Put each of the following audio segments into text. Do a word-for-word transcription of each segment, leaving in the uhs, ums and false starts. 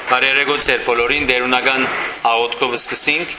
Բարերեգոց էր բոլորին, դերունական աղոթքով սկսենք։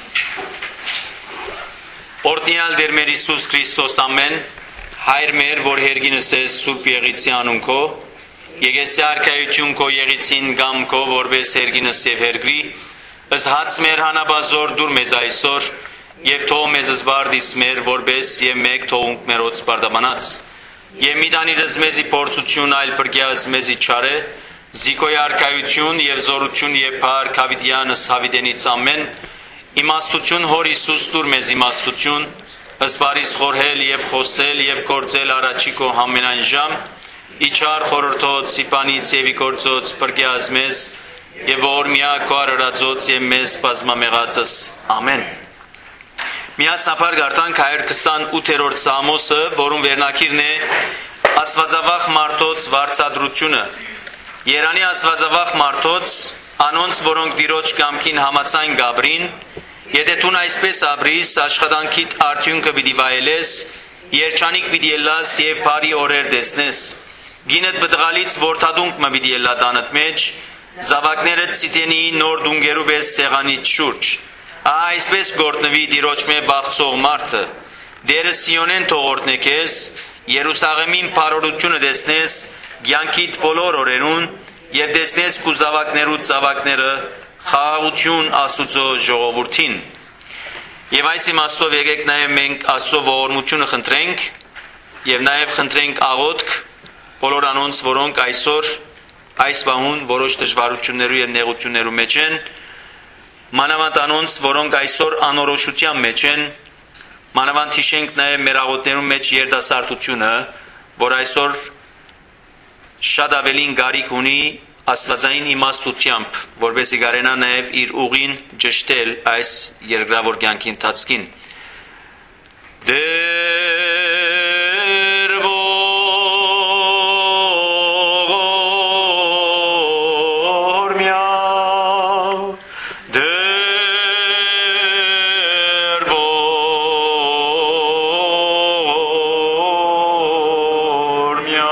Օրտնյալ դեր մեր Հիսուս Քրիստոս ամեն, հայր մեր, որ հերգինս ես սուրբ եղիցի անուն քո, եկեսի արքայություն քո եղիցին գամ քո, որպես հերգինս և հերգրի, ըստ հաց մեր հանաբազոր դուր մեզ այսօր, և թող մեզ զբարդիս մեր, որպես և մեկ թողունք մերոց բարդամանած, և մի տանիրս մեզի փորձություն այլ պրգյաս մեզի չարե, Զիկոյ արքայություն և զորություն և փառ Քավիդյանս Հավիդենից ամեն, իմաստություն հոր Հիսուս տուր մեզ իմաստություն, ըստ բարիս խորհել և խոսել և գործել առաջի քո ամենայն ժամ, իչար խորհրդոց, իպանից և իգործոց պրգյաս մեզ, և որ միակ քո արարածոց և մեզ բազմամեղածս։ Ամեն։ Միասնապար գարտանք հայր քսանութերորդ Սամոսը, որում վերնակիրն է Աստվածավախ մարդոց վարձատրությունը։ Երանի աստվածավախ մարդոց, անոնց, որոնք Տիրոջ կամքին համաձայն գաբրին, եթե դու այսպես ապրիս, աշխատանքիդ արդյունքը պիտի վայելես, երջանիկ պիտի ելաս և բարի օրեր տեսնես, գինդ բտղալից որդադունք մը պիտի ելա տանդ մեջ, զավակներդ սիտենի նոր դունգերու պես սեղանից շուրջ, այսպես գործնվի Տիրոջ մե բաղցող մարդը, դերը Սիոնեն թողորտնե քեզ, Երուսաղեմին բարօրությունը տեսնես, Գյանքիդ բոլոր օրերուն և տեսնես քու զավակներու զավակները խաղաղություն Աստուծո ժողովրդին։ Եվ այս իմաստով եկեք նաև մենք Աստծո ողորմությունը խնդրենք և նաև խնդրենք աղոթք բոլոր անոնց, որոնք այսօր այս վահուն որոշ դժվարություններու և նեղություններու մեջ են, մանավանդ անոնց, որոնք այսօր անորոշության մեջ են, մանավանդ հիշենք նաև մեր աղոթներու մեջ երիտասարդությունը, որ այսօր շատ ավելին գարիք ունի աստվածային իմաստությամբ, որպեսզի կարենա նաև իր ուղին ճշտել այս երկրավոր կյանքի ընթացքին։ Դեր ողորմյա, դեր ողորմյա,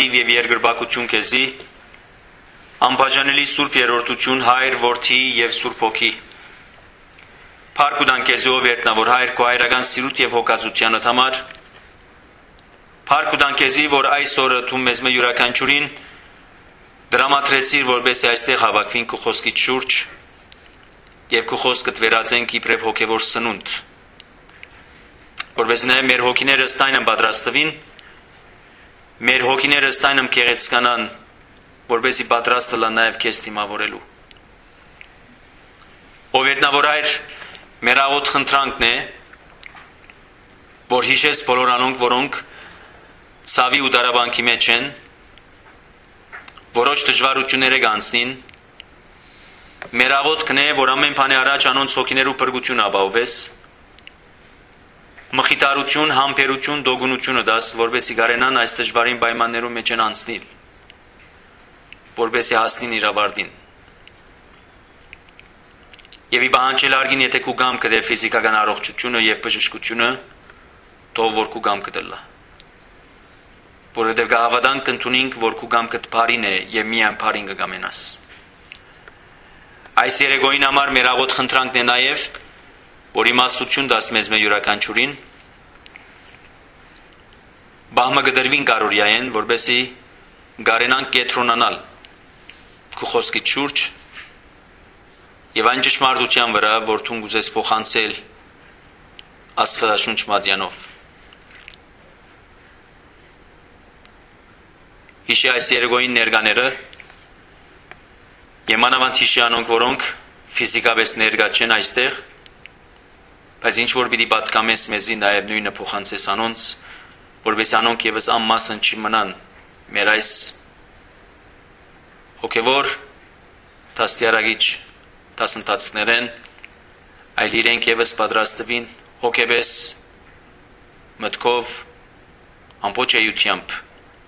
Պատիվ եւ երկրպագություն քեզի, անբաժանելի Սուրբ Երրորդություն Հայր, Որդի եւ Սուրբ Հոգի։ Փառք ու տանք քեզ ով վերտնավոր Հայր քո հայրական սիրուտ եւ հոգացությանդ համար։ Փառք ու տանք քեզի, որ այս օրը դու մեզ մե յուրաքանչյուրին դրամատրեցիր, որպեսզի այստեղ հավաքվին քո խոսքի շուրջ եւ քո խոսքը վերածենք իբրև հոգեվոր սնունդ, որպեսզի մեր հոգիները ստանան պատրաստվին, մեր հոգիները ստանան գեղեցկանան, որպեսզի պատրաստ լան նաեւ քեզ դիմավորելու։ Ով երտնավոր Հայր, մեր աղոտ խնդրանքն է, որ հիշես բոլոր անոնք, որոնք ցավի ու դարաբանքի մեջ են, որոշ դժվարություններ կանցնին, մեր աղոթքն է, որ ամեն բանի առաջ անոնց հոգիներու փրկություն ապահովես, մխիթարություն, համբերություն, դոգունությունը դաս, որպեսզի կարենան այս դժվարին պայմաններում մեջ են անցնել, որպեսզի հասնին իր ավարտին։ Եվ ի պահանջել արգին, եթե քու գամքը դեր ֆիզիկական առողջությունը եւ բժշկությունը, թող որ քու գամքը դլա։ Որովհետեւ գահավատանք ընդունենք, որ քու գամքը բարին է եւ միայն բարին կգամենաս։ Այս երեկոյին համար մեր աղոտ խնդրանքն է նաեւ, որ իմաստություն դաս մեզ մե յուրաքանչյուրին, բահմը գդրվին կարորյայեն, որպեսզի գարենանք կետրոնանալ քո խոսքի շուրջ եւ այն ճշմարտության վրա, որ դու գուզես փոխանցել Աստվածաշունչ մատյանով։ Հիշի այս երեկոյին ներկաները եւ մանավանդ հիշի անոնք, որոնք ֆիզիկապես ներկա չեն այստեղ, բայց ինչ որ պիտի պատկամես մեզի նաև նույնը փոխանցես անոնց, որովհետեւ անոնք եւս անմասն չմնան մեր այս հոգևոր դաստիարակիչ դասընթացներեն, այլ իրենք եւս պատրաստվին հոգեպես, մտքով, ամբողջ էությամբ,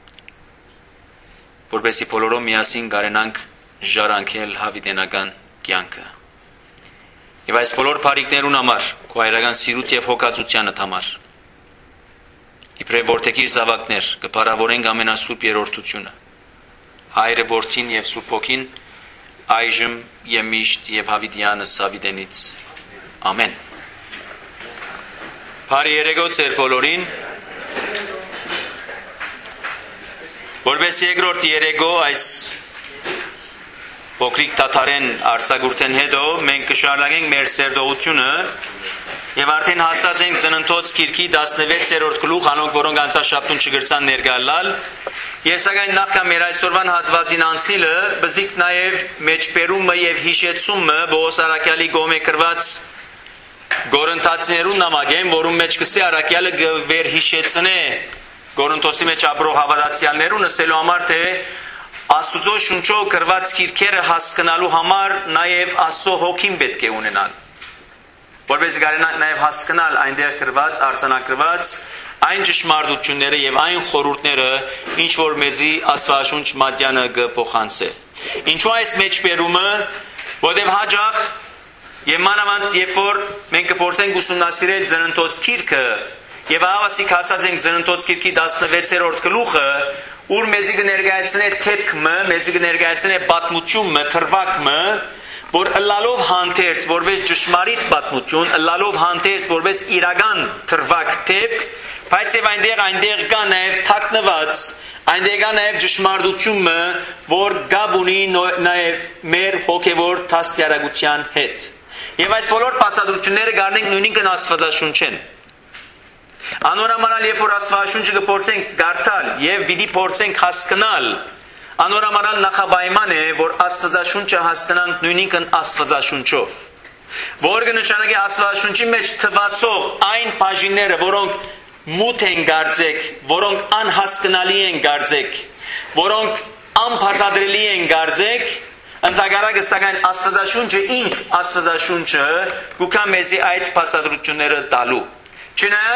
որովհետեւ բոլորով միասին կարենանք ժառանգել հավիտենական կյանքը։ Եվ այս բոլոր բարիքներուն համար, քո հայրական սիրուտ եւ հոգացությանդ համար, իբրև որդեքիր զավակներ, կփառավորենք ամենասուրբ երրորդությունը, Հայրը, Որդին եւ Սուրբ Հոգին, այժմ եւ միշտ եւ հավիտյանս հավիտենից։ Ամեն։ Բարի երեկո ձեր բոլորին։ Որպես երկրորդ երեկո այս փոքրիկ թաթարեն արձակուրդեն հետո մենք կշարունակենք մեր սերտողությունը եւ արդեն հասած ենք ծննդոց գիրքի տասնվեցերորդ գլուխ, անոնք որոնք անցաշաբթուն չգրցան ներկայալ, եւ սակայն նախքան մեր այսօրվան հատվածին անցնելը, բզիկ նաեւ մեջբերումը եւ հիշեցումը Պողոս առաքյալի կողմէ կրված Գորընթացիներուն նամակ են, որում մեջ կսե առաքյալը վերհիշեցնե Գորընթոսի մեջ ապրող հավատացյալներուն, ասելու համար թե Աստուծո շունչով կրված գիրքերը հասկանալու համար նաև Աստծո հոգին պետք է ունենալ, որպես կարենանք նաև հասկանալ այնտեղ կրված, արձանագրված այն ճշմարտությունները եւ այն խորհուրդները, ինչ որ մեզի Աստվածաշունչ մատյանը կփոխանցե։ Ինչու այս մեջբերումը, որտեղ հաջող եւ մանավանդ երբ որ մենք կփորձենք ուսումնասիրել ծննդոց գիրքը եւ ավասիկ հասած ենք ծննդոց գիրքի տասնվեցերորդ գլուխը, ուր մեզի կներկայացնե թեփքը, մեզի կներկայացնե պատմությունը, թրվակը, որ ըլլալով հանդերձ, որպես ճշմարիտ պատմություն, ըլլալով հանդերձ, որպես իրական թրվակ թեփք, բայց եւ այնտեղ այնտեղ կա նաեւ թաքնված, այնտեղ կա նաեւ ճշմարտությունը, որ գաբ ունի նաեւ մեր հոգեվոր դաստիարակության հետ։ Եվ այս բոլոր բացատրությունները գարնենք նույնիսկ Աստվածաշունչեն։ Անորամանալ երբ որ Աստվածաշունչը կփորձենք կարդալ եւ պիտի փորձենք հասկանալ, անորամանալ նախապայման է, որ Աստվածաշունչը հասկանանք նույնիսկ Աստվածաշունչով, որ կնշանակի Աստվածաշունչի մեջ թվացող այն բաժինները, որոնք մութ են գարձեք, որոնք անհասկանալի են գարձեք, որոնք անբացատրելի են գարձեք, ընդհանրակը սակայն Աստվածաշունչը ինք Աստվածաշունչը գուքա մեզի այդ բացատրությունները տալու։ Չնայած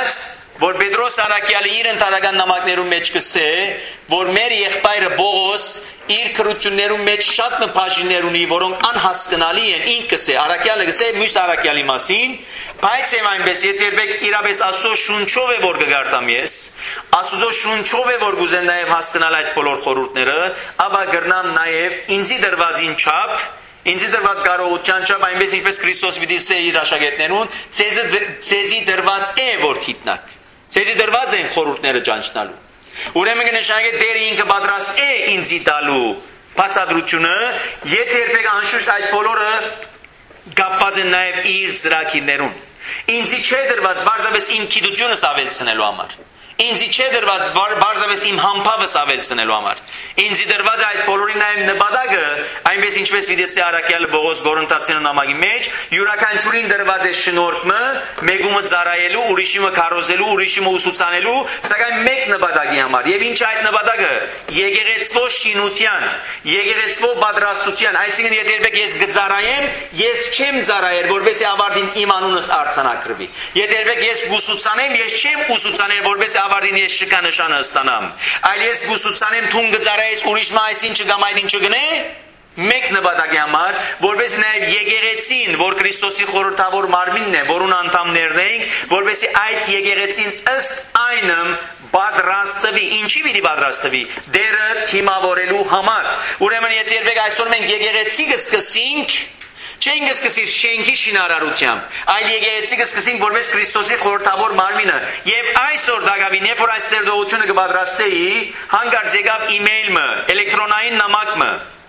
որ Պետրոս Արաքյալը իր ընտանեկան նամակներում մեջ կսե, որ մեր եղբայրը Բողոս իր քրություններում մեջ շատ մփաժիներ ունի, որոնք անհասկանալի են, ինքը կսե, Արաքյալը կսե մյուս Արաքյալի մասին, բայց եմ այնպես, եթե երբեք իրապես Աստծո շունչով է որ կգարտամ ես, Աստծո շունչով է որ գուզեն նաև հասկանալ այդ բոլոր խորհուրդները, ապա գրնամ նաև ինձի դրվածին չափ Ինձի դրված կարողության չափ այնպես ինչպես Քրիստոս պիտի սե իր աշակերտներուն, ցեզի դրված է որ գիտնակ։ Ցեզի դրված են խորհուրդները ճանչնալու։ Ուրեմն կնշանակե Տերը ինքը պատրաստ է ինձի տալու բացատրությունը, եթե երբեք անշուշտ այդ բոլորը կապված են նաև իր ծրագիրներուն։ Ինձի չէ դրված բարձրապես իմ գիտությունս ավելցնելու համար։ Ինձի չէ դրված բարձրապես իմ համբավս ավելցնելու համար։ Ինձի դրված այդ բոլորի նաև նպատակը, այնպես ինչպես վիդեսի Արաքյալը Բողոս Գորընթացիների նամակի մեջ, յուրաքանչյուրին դրված է շնորհքը, մեկումը ծառայելու, ուրիշը քարոզելու, ուրիշը ուսուցանելու, սակայն մեկ նպատակի համար։ Եվ ինչ այդ նպատակը՝ եկեղեցվո շինության, եկեղեցվո պատրաստության, այսինքն եթե երբեք ես գծառայեմ, ես չեմ ծառայել, որովհետեւ ավարտին իմ անունս արձանագրվի։ Եթե երբեք ես ուսուցանեմ, ես չեմ ուսուցանել, որովհետեւ ավարտին ես շքա նշանը ստանամ։ Այլ ես ուսուցանեմ թուն գծառայես ուրիշ մայիսին չգամ այդին չգնե, մեկ նպատակի համար, որպես նաև եկեղեցին, որ Քրիստոսի խորհրդավոր մարմինն է, որուն անդամներն ենք, որպեսզի այդ եկեղեցին ըստ այնմ պատրաստվի, ինչի պիտի պատրաստվի, դերը թիմավորելու համար։ Ուրեմն եթե երբեք այսօր մենք եկեղեցի կսկսենք, չենք սկսի շենքի շինարարությամբ, այլ եկեղեցի կսկսենք որպես Քրիստոսի խորհրդավոր մարմինը։ Եվ այսօր դակավին, երբ որ այս ծերդողությունը կպատրաստեի, հանկարծ եկավ իմեյլը, էլեկտրոնային նամակը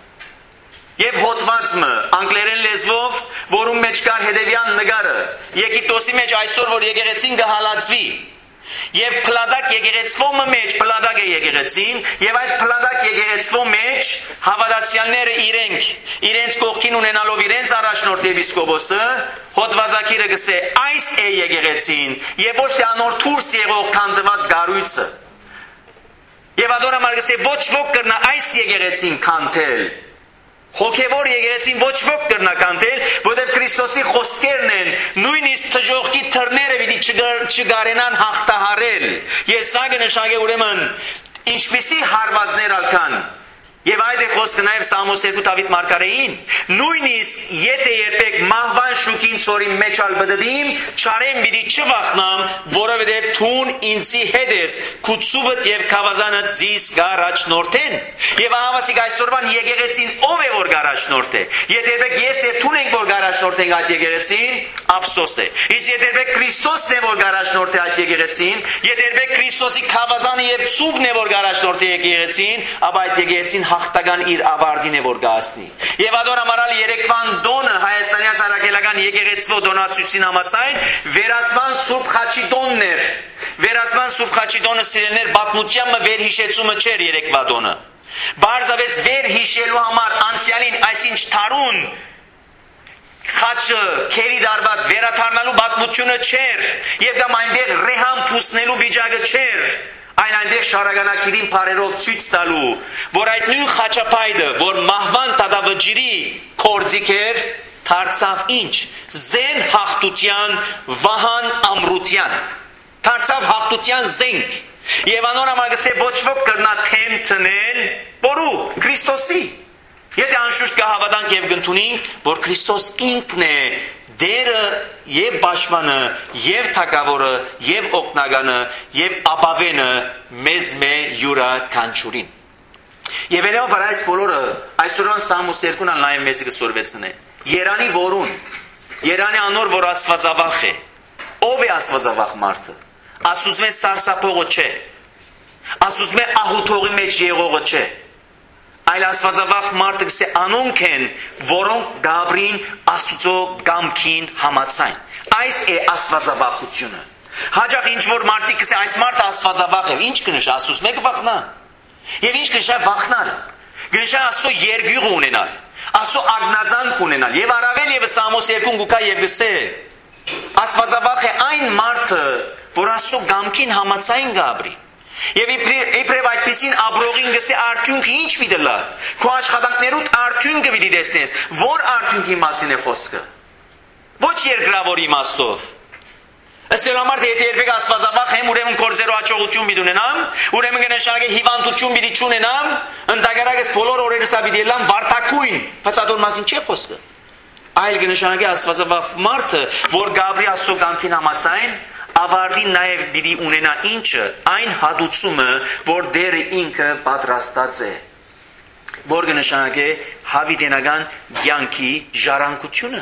եւ հոդվածը անգլերեն լեզվով, որում մեջ կար հետեւյալ նկարը. Եգիպտոսի մեջ այսօր որ եկեղեցին կհալածվի, եւ փլադակ եկեղեցվո մեջ փլադակ է եկեղեցին, եւ այդ փլադակ եկեղեցվո մեջ հավատացյալները իրենք իրենց կողքին ունենալով իրենց առաջնորդ եպիսկոպոսը հոդվածակիրը գսե այս է եկեղեցին եւ ոչ թե անոր դուրս եղող քանդված գառույցը։ Եվ ադորամար գսե ոչ ոք կրնա այս եկեղեցին քանդել։ Հոգևոր եկեղեցին ոչ ոք կրնա կանտել, որովհետև Քրիստոսի խոսքերն են, նույնիսկ թժողքի թռները պիտի չգարենան հաղթահարել։ Ես սա կնշանակե ուրեմն ինչպիսի հարվածներ ալքան։ Եվ այդ է խոսքը նաև Սամոս երկու Դավիթ մարգարեին, նույնիսկ եթե երբեք մահվան շուքին ծորի մեջ ալ բդդիմ, չարեմ պիտի չվախնամ, որովհետև թուն ինձի հետ ես, քուցուվդ եւ քավազանը ձիս գարաչնորթեն։ Եվ ահավասիկ այսօրվան եկեղեցին ով է որ գարաչնորթ է։ Եթե երբեք ես եւ թուն ենք որ գարաչնորթենք այդ եկեղեցին, ափսոս է։ Իսկ եթե երբեք Քրիստոսն է որ գարաչնորթ է այդ եկեղեցին, եթե երբեք Քրիստոսի քավազանը եւ ցուգն է որ գարաչնորթ է եկեղեցին, ապա այդ եկեղեցին հաղթական իր ավարտին է որ գասնի։ Եվ ադորամարալ երեկվան դոնը Հայաստանյան Սարակելական եկեղեցվո դոնացույցին համաձայն վերացման Սուրբ Խաչի դոնն էր։ Վերացման Սուրբ Խաչի դոնը սիրելներ պատմությանը վերհիշեցումը չէր երեկվա դոնը։ Բարձավես վերհիշելու համար անցյալին այսինչ թարուն խաչը քերի դարված վերաթարնալու պատմությունը չէր եւ դա այնտեղ ռեհամ փուսնելու վիճակը չէր, այլ այնտեղ շարագանակիրին բարերով ցույց տալու, որ այդ նույն խաչապայդը, որ մահվան տադավջիրի կորձիկ էր, դարձավ ինչ, զեն հաղթության վահան ամրության, դարձավ հաղթության զենք։ Եվ անորամագսե ոչ ոք կրնա թեմ տնել որու Քրիստոսի։ Եթե անշուշտ կհավատանք եւ կընդունենք, որ Քրիստոս ինքն է դերը եւ պաշտպանը եւ թագավորը եւ օգնականը եւ ապավենը մեզ մե յուրա կանչուրին։ Եվ երբ որ այս բոլորը այսօրվան Սամոս երկուն ալ նաեւ մեզ կսորվեցնե։ Երանի որուն, Երանի անոր որ Աստվածավախ է։ Ով է Աստվածավախ մարդը։ Աստուծմե սարսափողը չէ։ Աստուծմե ահութողի մեջ եղողը չէ։ Այլ Աստվածավախ մարդը կսե անոնք են, որոնք գաբրին Աստուծո գամքին համացայն։ Այս է Աստվածավախությունը։ Հաջող ինչ որ մարդիկ կսե այս մարդը Աստվածավախ է, ինչ կնշա Աստուծո մեկ վախնա։ Եվ ինչ կնշա վախնալ։ Կնշա Աստծո երգյուղ ունենալ, Աստծո ագնազանք ունենալ։ Եվ առավել եւս Սամոս երկուն գուկա եւ գսե Աստվածավախ է այն մարդը, որ Աստծո գամքին համացայն գաբրի։ Եվ իբրև այդպիսին ապրողին գսե արդյունքը ինչ պիտի լա։ Քո աշխատանքներուդ արդյունքը պիտի տեսնես։ Որ արդյունքի մասին է խոսքը։ Ոչ երկրավոր իմաստով։ Ըստ համար թե եթե երբեք աստվածավախ եմ, ուրեմն կորզերու հաջողություն պիտի ունենամ, ուրեմն կնշանակե հիվանդություն պիտի չունենամ, ընդհանրապես բոլոր օրերս պիտի լամ վարտակույն, բայց ադոր մասին չի խոսքը։ Այլ կնշանակե աստվածավախ մարդը, որ Գաբրի Աստծո կամքին համաձայն, ավարտին նաև պիտի ունենա ինչը, այն հատուցումը, որ դերը ինքը պատրաստած է, որ կնշանակե հավիտենական կյանքի ժառանգությունը։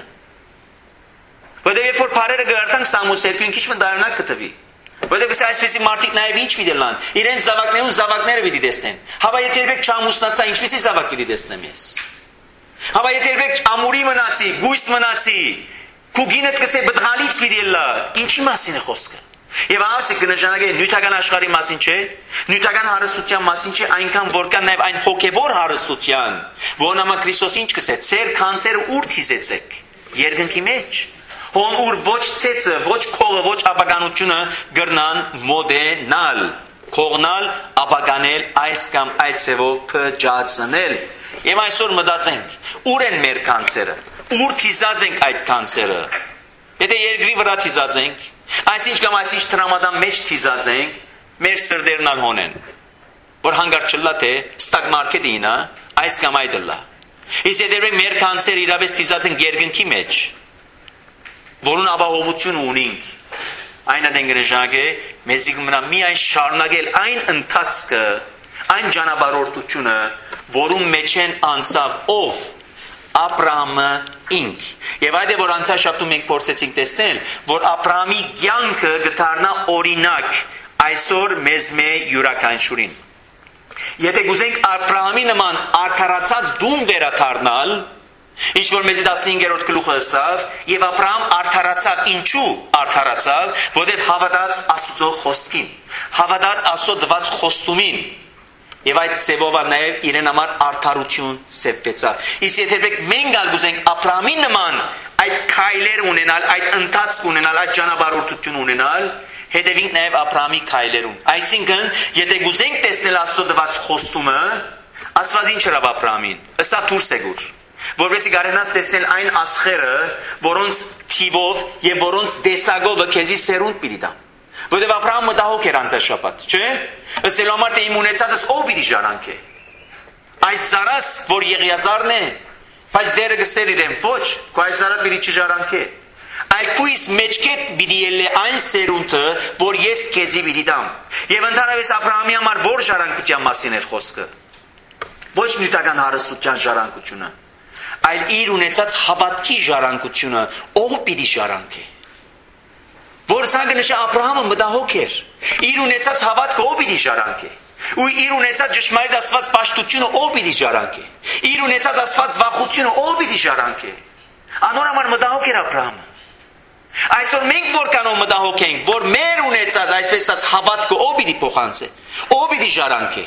Որտեղ երբ որ բարերը գարտանք Սամուս երկին քիչ մտարնակ կտվի։ Որտեղ այսպեսի մարդիկ նաև ինչ պիտի լան, իրենց զավակներուն զավակները պիտի տեսնեն։ Հավա եթե երբեք չամուսնացա, ինչպեսի զավակ պիտի տեսնեմ ես։ Հավա եթե երբեք ամուրի մնացի, գույս մնացի, քու գինդ կսե բդղալից պիտի լա, ինչի մասին է խոսքը։ Եվ ասի կնշանակե նյութական աշխարհի մասին չէ, նյութական հարստության մասին չէ, այնքան որքան նաև այն հոգևոր հարստության, որոնց համար Քրիստոս ինչ կսեց, ծեր կանցերը ուր թիզեցեք, երկնքի մեջ։ Հոն ուր ոչ ցեցը, ոչ քողը, ոչ ապականությունը գրնան մոդենալ, քողնալ, ապականել, այս կամ այդ ծևով փճացնել։ Եվ այսօր մտածենք, ուր են մեր կանցերը, ուր թիզած ենք այդ կանցերը։ Եթե երկրի վրա թիզած ենք, այսինչ կամ այսինչ տրամադան մեջ թիզած ենք, մեր սրդերն ալ հոնեն, որ հանգար չլա թե ստակ մարքետ ինա, այս կամ այդ լա։ Իսկ եթե մեր կանցերը իրավես թիզած ենք երկնքի մեջ, որուն ապահովություն ունենք, այն ադենգրեժագ է, մեզի կմնա միայն շարունակել այն ընթացքը, այն ճանապարհորդությունը, որում մեջ են անցավ ով, Աբրահամը ինք։ Եվ այդ է, որ անցյալ շաբթում մենք փորձեցինք տեսնել, որ Աբրահամի կյանքը կդառնա օրինակ այսօր մեզ մե յուրաքանչյուրին։ Եթե գուզենք Աբրահամի նման արդարացած դում վերադառնալ, ինչ որ մեզի տասնհինգերորդ գլուխը ասավ, եւ Աբրահամ արդարացավ, ինչու արդարացավ, որովհետեւ հավատաց Աստծո խոսքին, հավատաց Աստծո տված խոստումին, եւ այդ ծևով նաեւ իրեն համար արդարություն սեփվեցավ։ Իսկ եթե մենք ալ գուզենք Աբրահամի նման այդ քայլեր ունենալ, այդ ընթացք ունենալ, այդ ճանապարհորդություն ունենալ, հետևենք նաեւ Աբրահամի քայլերուն։ Այսինքն, եթե գուզենք տեսնել Աստծո տված խոստումը, Աստված ինչ հրավ Աբրահամին, ըսա դուրս եկուր, որովհետեւ կարենաս տեսնել այն ասխերը, որոնց թիվով եւ որոնց դեսագովը քեզի սերունդ պիտի տա։ Որովհետեւ Աբրահամը մտահոգ էր անցաշաբաթ, չէ՞։ Ըստ համար թե իմ ունեցածս ով պիտի ժառանգե։ Այս ծառաս, որ Եղիազարն է, բայց դերը գսեր իրեն ոչ, քո այս ծառը պիտի չժառանգե։ Այլ քույս մեջքետ պիտի ելե այն սերունդը, որ ես քեզի պիտի տամ։ Եվ ընդհանրապես Աբրահամի համար որ ժառանգության մասին էր խոսքը։ Ոչ նյութական հարստության ժառանգությունը, այլ իր ունեցած հավատքի ժառանգությունը ով պիտի ժառանգե։ Որ սա կնշա Աբրահամը մտահոգ էր, իր ունեցած հավատքը ով պիտի ժառանգե։ Ու իր ունեցած ճշմարիտ Աստված պաշտությունը ով պիտի ժառանգե։ Իր ունեցած Աստված վախությունը ով պիտի ժառանգե։ Անոր համար մտահոգ էր Աբրահամը։ Այսօր մենք որքանով մտահոգ ենք, որ մեր ունեցած այսպես ասած հավատքը ով պիտի փոխանցե, ով պիտի ժառանգե։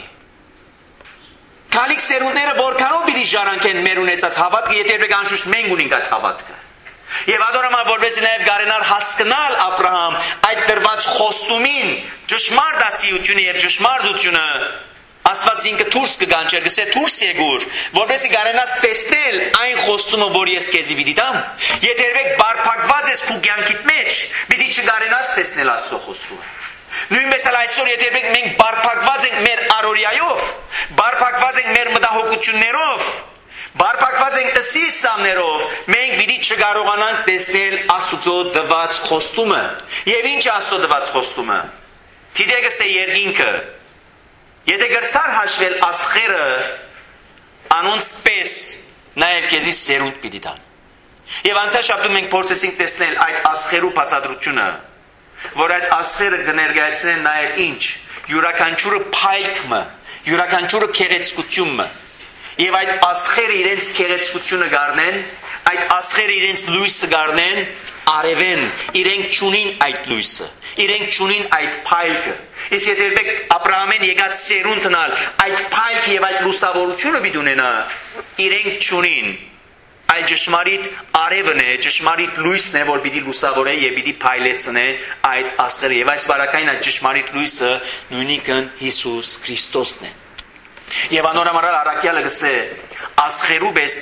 Քալիք սերունդները որքանով պիտի ժառանգեն մեր ունեցած հավատքը, եթե երբեք անշուշտ մենք ունենք այդ հավատքը։ Եվ ադորամա որպես նաև գարենար հասկանալ Աբրահամ այդ դրված խոստումին, ճշմարտացիությունը եւ ճշմարտությունը, Աստված ինքը դուրս կգանչեր, գսե դուրս եկուր, որպեսզի գարենաս տեսնել այն խոստումը, որ ես քեզի պիտի տամ։ Եթե երբեք բարփակված ես քու կյանքիդ մեջ, պիտի չգարենաս տեսնել Աստծո խոստումը։ Նույնպես էլ այսօր եթե երբեք մենք բարփակված ենք մեր առօրյայով, բարփակված ենք մեր մտահոգություններով, բարփակված ենք ըսիսամներով, մենք պիտի չկարողանանք տեսնել Աստծո տված խոստումը։ Եվ ինչ Աստծո տված խոստումը։ Թիդեգս է երկինքը։ Եթե գրծար հաշվել աստղերը, անոնց պես նաև քեզի սերունդ պիտի տան։ Եվ անցյալ շաբթում մենք փորձեցինք տեսնել այդ աստղերու բացատրությունը, որ այդ աստղերը կներկայացնեն նաև ինչ, յուրաքանչյուրը փայլքը, յուրաքանչյուրը քեղեցկությունը։ Եվ այդ աստղերը իրենց քեղեցկությունը գարնեն, այդ աստղերը իրենց լույսը գարնեն, արևեն, իրենք չունին այդ լույսը, իրենք չունին այդ փայլքը։ Իսկ եթե երբեք Աբրահամեն եկած սերունդն ալ այդ փայլքը եւ այդ լուսավորությունը պիտի ունենա, իրենք չունին, այլ ճշմարիտ արևն է, ճշմարիտ լույսն է, որ պիտի լուսավորե եւ պիտի փայլեցնե այդ աստղերը։ Եվ այս բարակային այդ ճշմարիտ լույսը նույնիկն Հիսուս Քրիստոսն է։ Եվ անորամարալ առաքյալը գսե աստղերու պես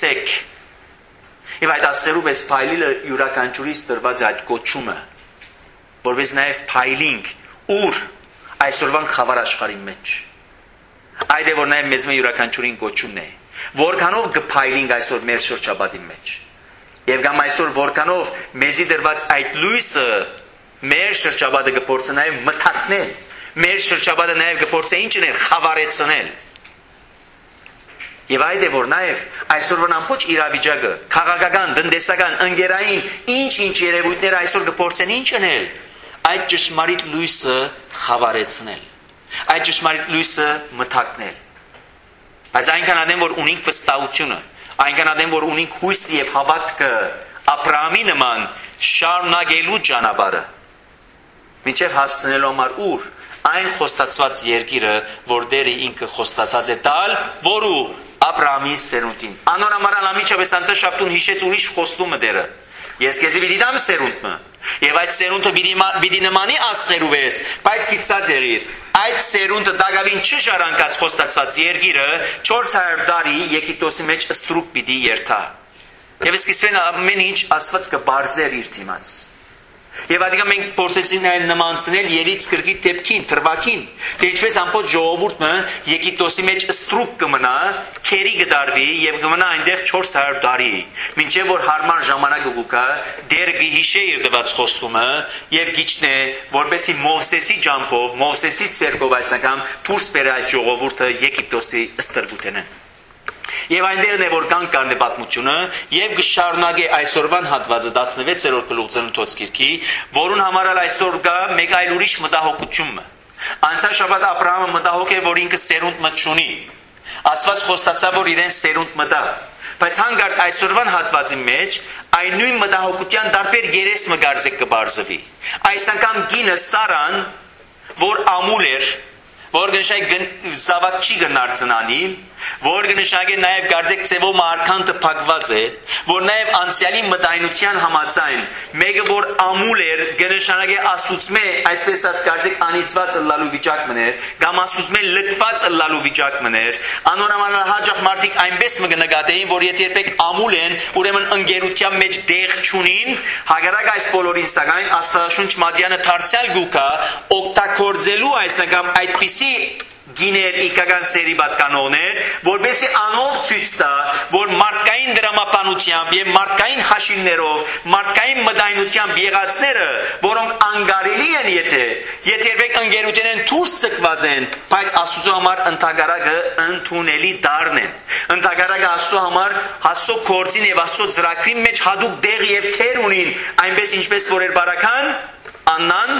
փայլեցեք։ Եվ այդ աստղերու պես փայլիլը յուրաքանչյուրից տրված է այդ կոչումը, որպես նաև փայլինք ուր այսօրվան խավար աշխարհի մեջ։ Այդ է որ նաև մեզ մե յուրաքանչյուրին կոչումն է, որքանով կփայլինք այսօր մեր շրջապատի մեջ։ Եվ կամ այսօր որքանով մեզի դրված այդ լույսը մեր շրջապատը կփորձի նաև մթակնել, մեր շրջապատը նաև կփորձի ինչ անել, խավարեցնել։ Եվ այդ է որ նաև այսօրվան ամբողջ իրավիճակը, քաղաքական, տնտեսական, ընկերային, ինչ-ինչ երևույթներ այսօր կփորձեն ինչ անել, այդ ճշմարիտ լույսը խավարեցնել, այդ ճշմարիտ լույսը մթակնել։ Բայց այնքան adem որ ունենք վստահությունը, այնքան adem որ ունենք հույսը եւ հավատքը Աբրահամի նման շարունակելու ճանապարհը, մինչև հասնելու համար ուր այն խոստացված երկիրը, որ Տերը ինքը խոստացած է տալ, որու Աբրահամի սերունդին։ Անոր համար ամիջապես անցած շաբթուն հիշեց ուրիշ խոստումը Տերը։ Ես քեզի պիտի դամ սերունդը, եւ այդ սերունդը պիտի նմանի ասներու վես, բայց գիտած եղիր, այդ սերունդը դակավին չժարանկած խոստացած երկիրը չորս հարյուր տարի Եգիպտոսի մեջ ստրուկ պիտի երթա։ Եվ սկիզբեն ամեն ինչ Աստված կբարձեր իր դիմաց։ Եվ adică մենք փորձեցինք այն նմանցնել երից կրկի դեպքին, թրվակին, թե ինչպես ամբողջ ժողովուրդը Եգիպտոսի մեջ ստրուկ կմնա, քերի կդարվի եւ կմնա այնտեղ չորս հարյուր տարի, մինչեւ որ հարմար ժամանակը գուկա, դեր գիշե իր դված խոստումը եւ գիչնե, որբեսի Մովսեսի ջամփով, Մովսեսի ցերկով այսական դուրս բերել այդ ժողովուրդը Եգիպտոսի ստրկութենեն։ Եվ այնտեղն է որ կան կան պատմությունը եւ կշարունակի այսօրվան հատվածը տասնվեցերորդ գլուխ գիրքի, որուն համարալ այսօր կա մեկ այլ ուրիշ մտահոգություն։ Անցյալ շաբաթ Աբրահամը մտահոգ է, որ ինքը սերունդ մտ չունի։ Աստված խոստացավ, որ իրեն սերունդ մտա։ Բայց հանգարց այսօրվան հատվածի մեջ այն նույն մտահոգության տարբեր երես մգարձեք կբարձվի։ Այս անգամ գինը Սարան, որ ամուլ էր, որ գնշայ զավակ չի գնարցնանի, որ գնշագե նաև գարձեք ծևով մարքանտը փակված է, որ նաև անցյալի մտայնության համաձայն, մեկը որ ամուլ էր, գնշանագե աստուծմե, այսպես ասած գարձեք անիծված ըլլալու վիճակ մներ, կամ աստուծմե լքված ըլլալու վիճակ մներ, անոնամանալ հաջող մարդիկ այնպես մգնկատեին, որ եթե երբեք ամուլ են, ուրեմն ընկերության մեջ դեղ չունին, հակառակ այս բոլորին սակայն Աստվածաշունչ Մատյանը դարձյալ գուկա օգտագործելու այս անգամ այդպիսի գիներ իգական սերի պատկանողներ, որբեսի անով ցույց տա, որ մարդկային դրամապանությամբ եւ մարդկային հաշիվներով, մարդկային մտայնությամբ եղածները, որոնք անկարելի են եթե, եթե երբեք ընկերություն են դուրս ցկված են, բայց Աստծո համար ընդհանրակը ընդունելի դառն են։ Ընդհանրակը Աստծո համար Աստծո կորձին եւ Աստծո ծրագրի մեջ հadoop դեղ եւ թեր ունին, այնպես ինչպես որ էր բարական Աննան,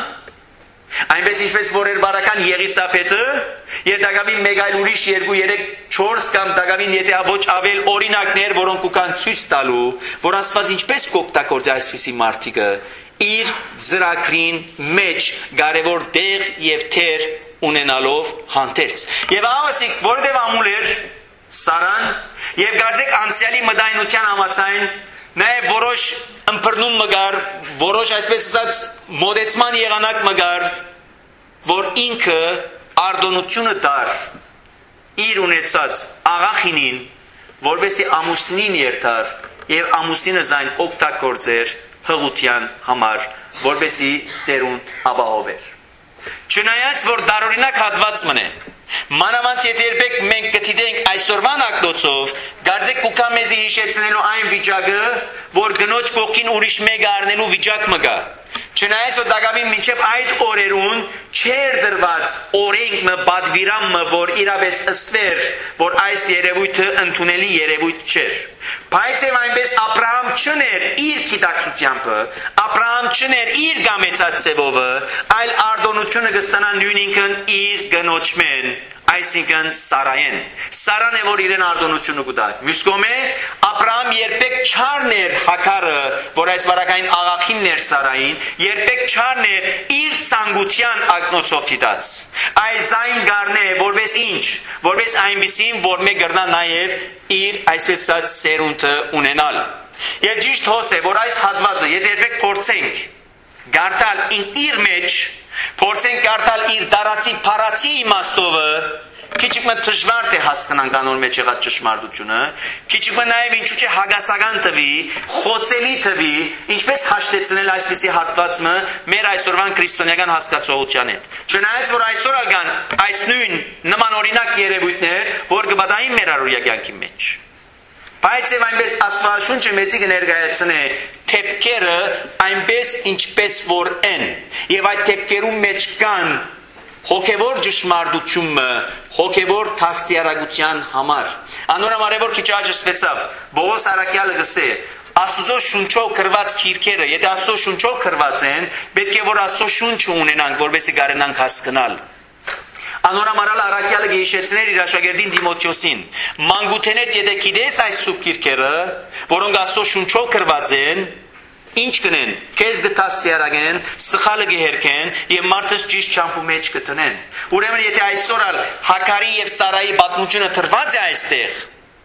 այնպես ինչպես որ էր բարական Եղիսապետը, եւ դակավին մեկ այլ ուրիշ երկու երեք չորս կամ դակավին եթե ոչ ավել օրինակներ, որոնք կան ցույց տալու, որ Աստված ինչպես կօգտագործի այսպիսի մարդիկը իր ծրագրին մեջ կարևոր դեղ եւ թեր ունենալով հանդերձ։ Եվ ավասիկ որտեղ ամուլ էր Սարան եւ գարձեք անցյալի մտայնության համաձայն Նաև որոշ ըմբռնում մգար, որոշ այսպես ասած մոդեցման եղանակ մգար, որ ինքը արտոնությունը դար իր ունեցած աղախինին, որովհետեւ ամուսնին երթար եւ ամուսինը զայն օգտագործեր հղության համար, որովհետեւ սերունդ ապահովեր։ Չնայած որ դարօրինակ հատված մնե, մանավանդ եթե երբեք մենք գտիտենք այսօրվան ակտոցով, գարձեք կուկա մեզի հիշեցնելու այն վիճակը, որ գնոջ կողքին ուրիշ մեկը առնելու վիճակ մը գա։ Չնայած որ դակավին մինչև այդ օրերուն չեր դրված օրենքը բադվիրամը, որ իրապես ըսվեր, որ այս երևույթը ընդունելի երևույթ չէր։ Բայց եւ այնպես Աբրահամ չներ իր գիտակցությամբ, Աբրահամ չներ իր գամեցած ծևովը, այլ արտոնությունը կստանա նույնինքն իր գնոջմեն, այսինքն Սարայեն։ Սարան է որ իրեն արտոնությունը կտա։ Մյուս կողմը Աբրահամ երբեք չարներ հակարը, որ այս վարակային աղախինն էր Սարային, երբեք չարներ իր ցանկության ակնոցով դիտած։ Այս այն գարնե որպես ինչ, որպես այնպեսին, որ մե գրնա նաև իր այսպես ասած սերունդը ունենալ։ Եվ ճիշտ հոս է, որ այս հատվածը եթե երբեք փորձենք գարտալ իր մեջ, փորձենք գարտալ իր դարացի փարացի իմաստովը, Քիչ մը դժվար է հասկանալ կանոն մեջ եղած ճշմարտությունը, քիչ մը նաև ինչու՞ չէ հագասական տվի, խոցելի տվի, ինչպես հաշտեցնել այսպիսի հատվածը մեր այսօրվան քրիստոնեական հասկացողության հետ։ Չնայած որ այսօր ալգան այս նույն նման օրինակ երևույթներ, որ կբադային մեր առօրյա կյանքի մեջ։ Բայց եւ այնպես Աստվածաշունչը մեզի կներկայացնե թեփքերը այնպես ինչպես որ են, եւ այդ թեփքերում մեջ կան հոգևոր ճշմարտությունը, հոգևոր թաստիարակության համար։ Անորամարևոր քիչ աջակցվեցավ Բողոս Արաքյալը գսե Աստծո շունչով կրված քիրքերը, եթե Աստծո շունչով կրված են, պետք է որ Աստծո շունչը ունենանք, որովհետեւ կարենանք հասկանալ։ Անորամարալ Արաքյալը գեշեցներ իր աշակերտին Դիմոթեոսին։ Մանկութենետ եթե գիտես այս սուրբ քիրքերը, որոնք Աստծո շունչով կրված են, ինչ կնեն, քեզ գտաստիարակեն, սխալը գերքեն եւ մարդը ճիշտ ճամփու մեջ կտնեն։ Ուրեմն եթե այսօր ալ Հակարի եւ Սարայի պատմությունը թրված է այստեղ,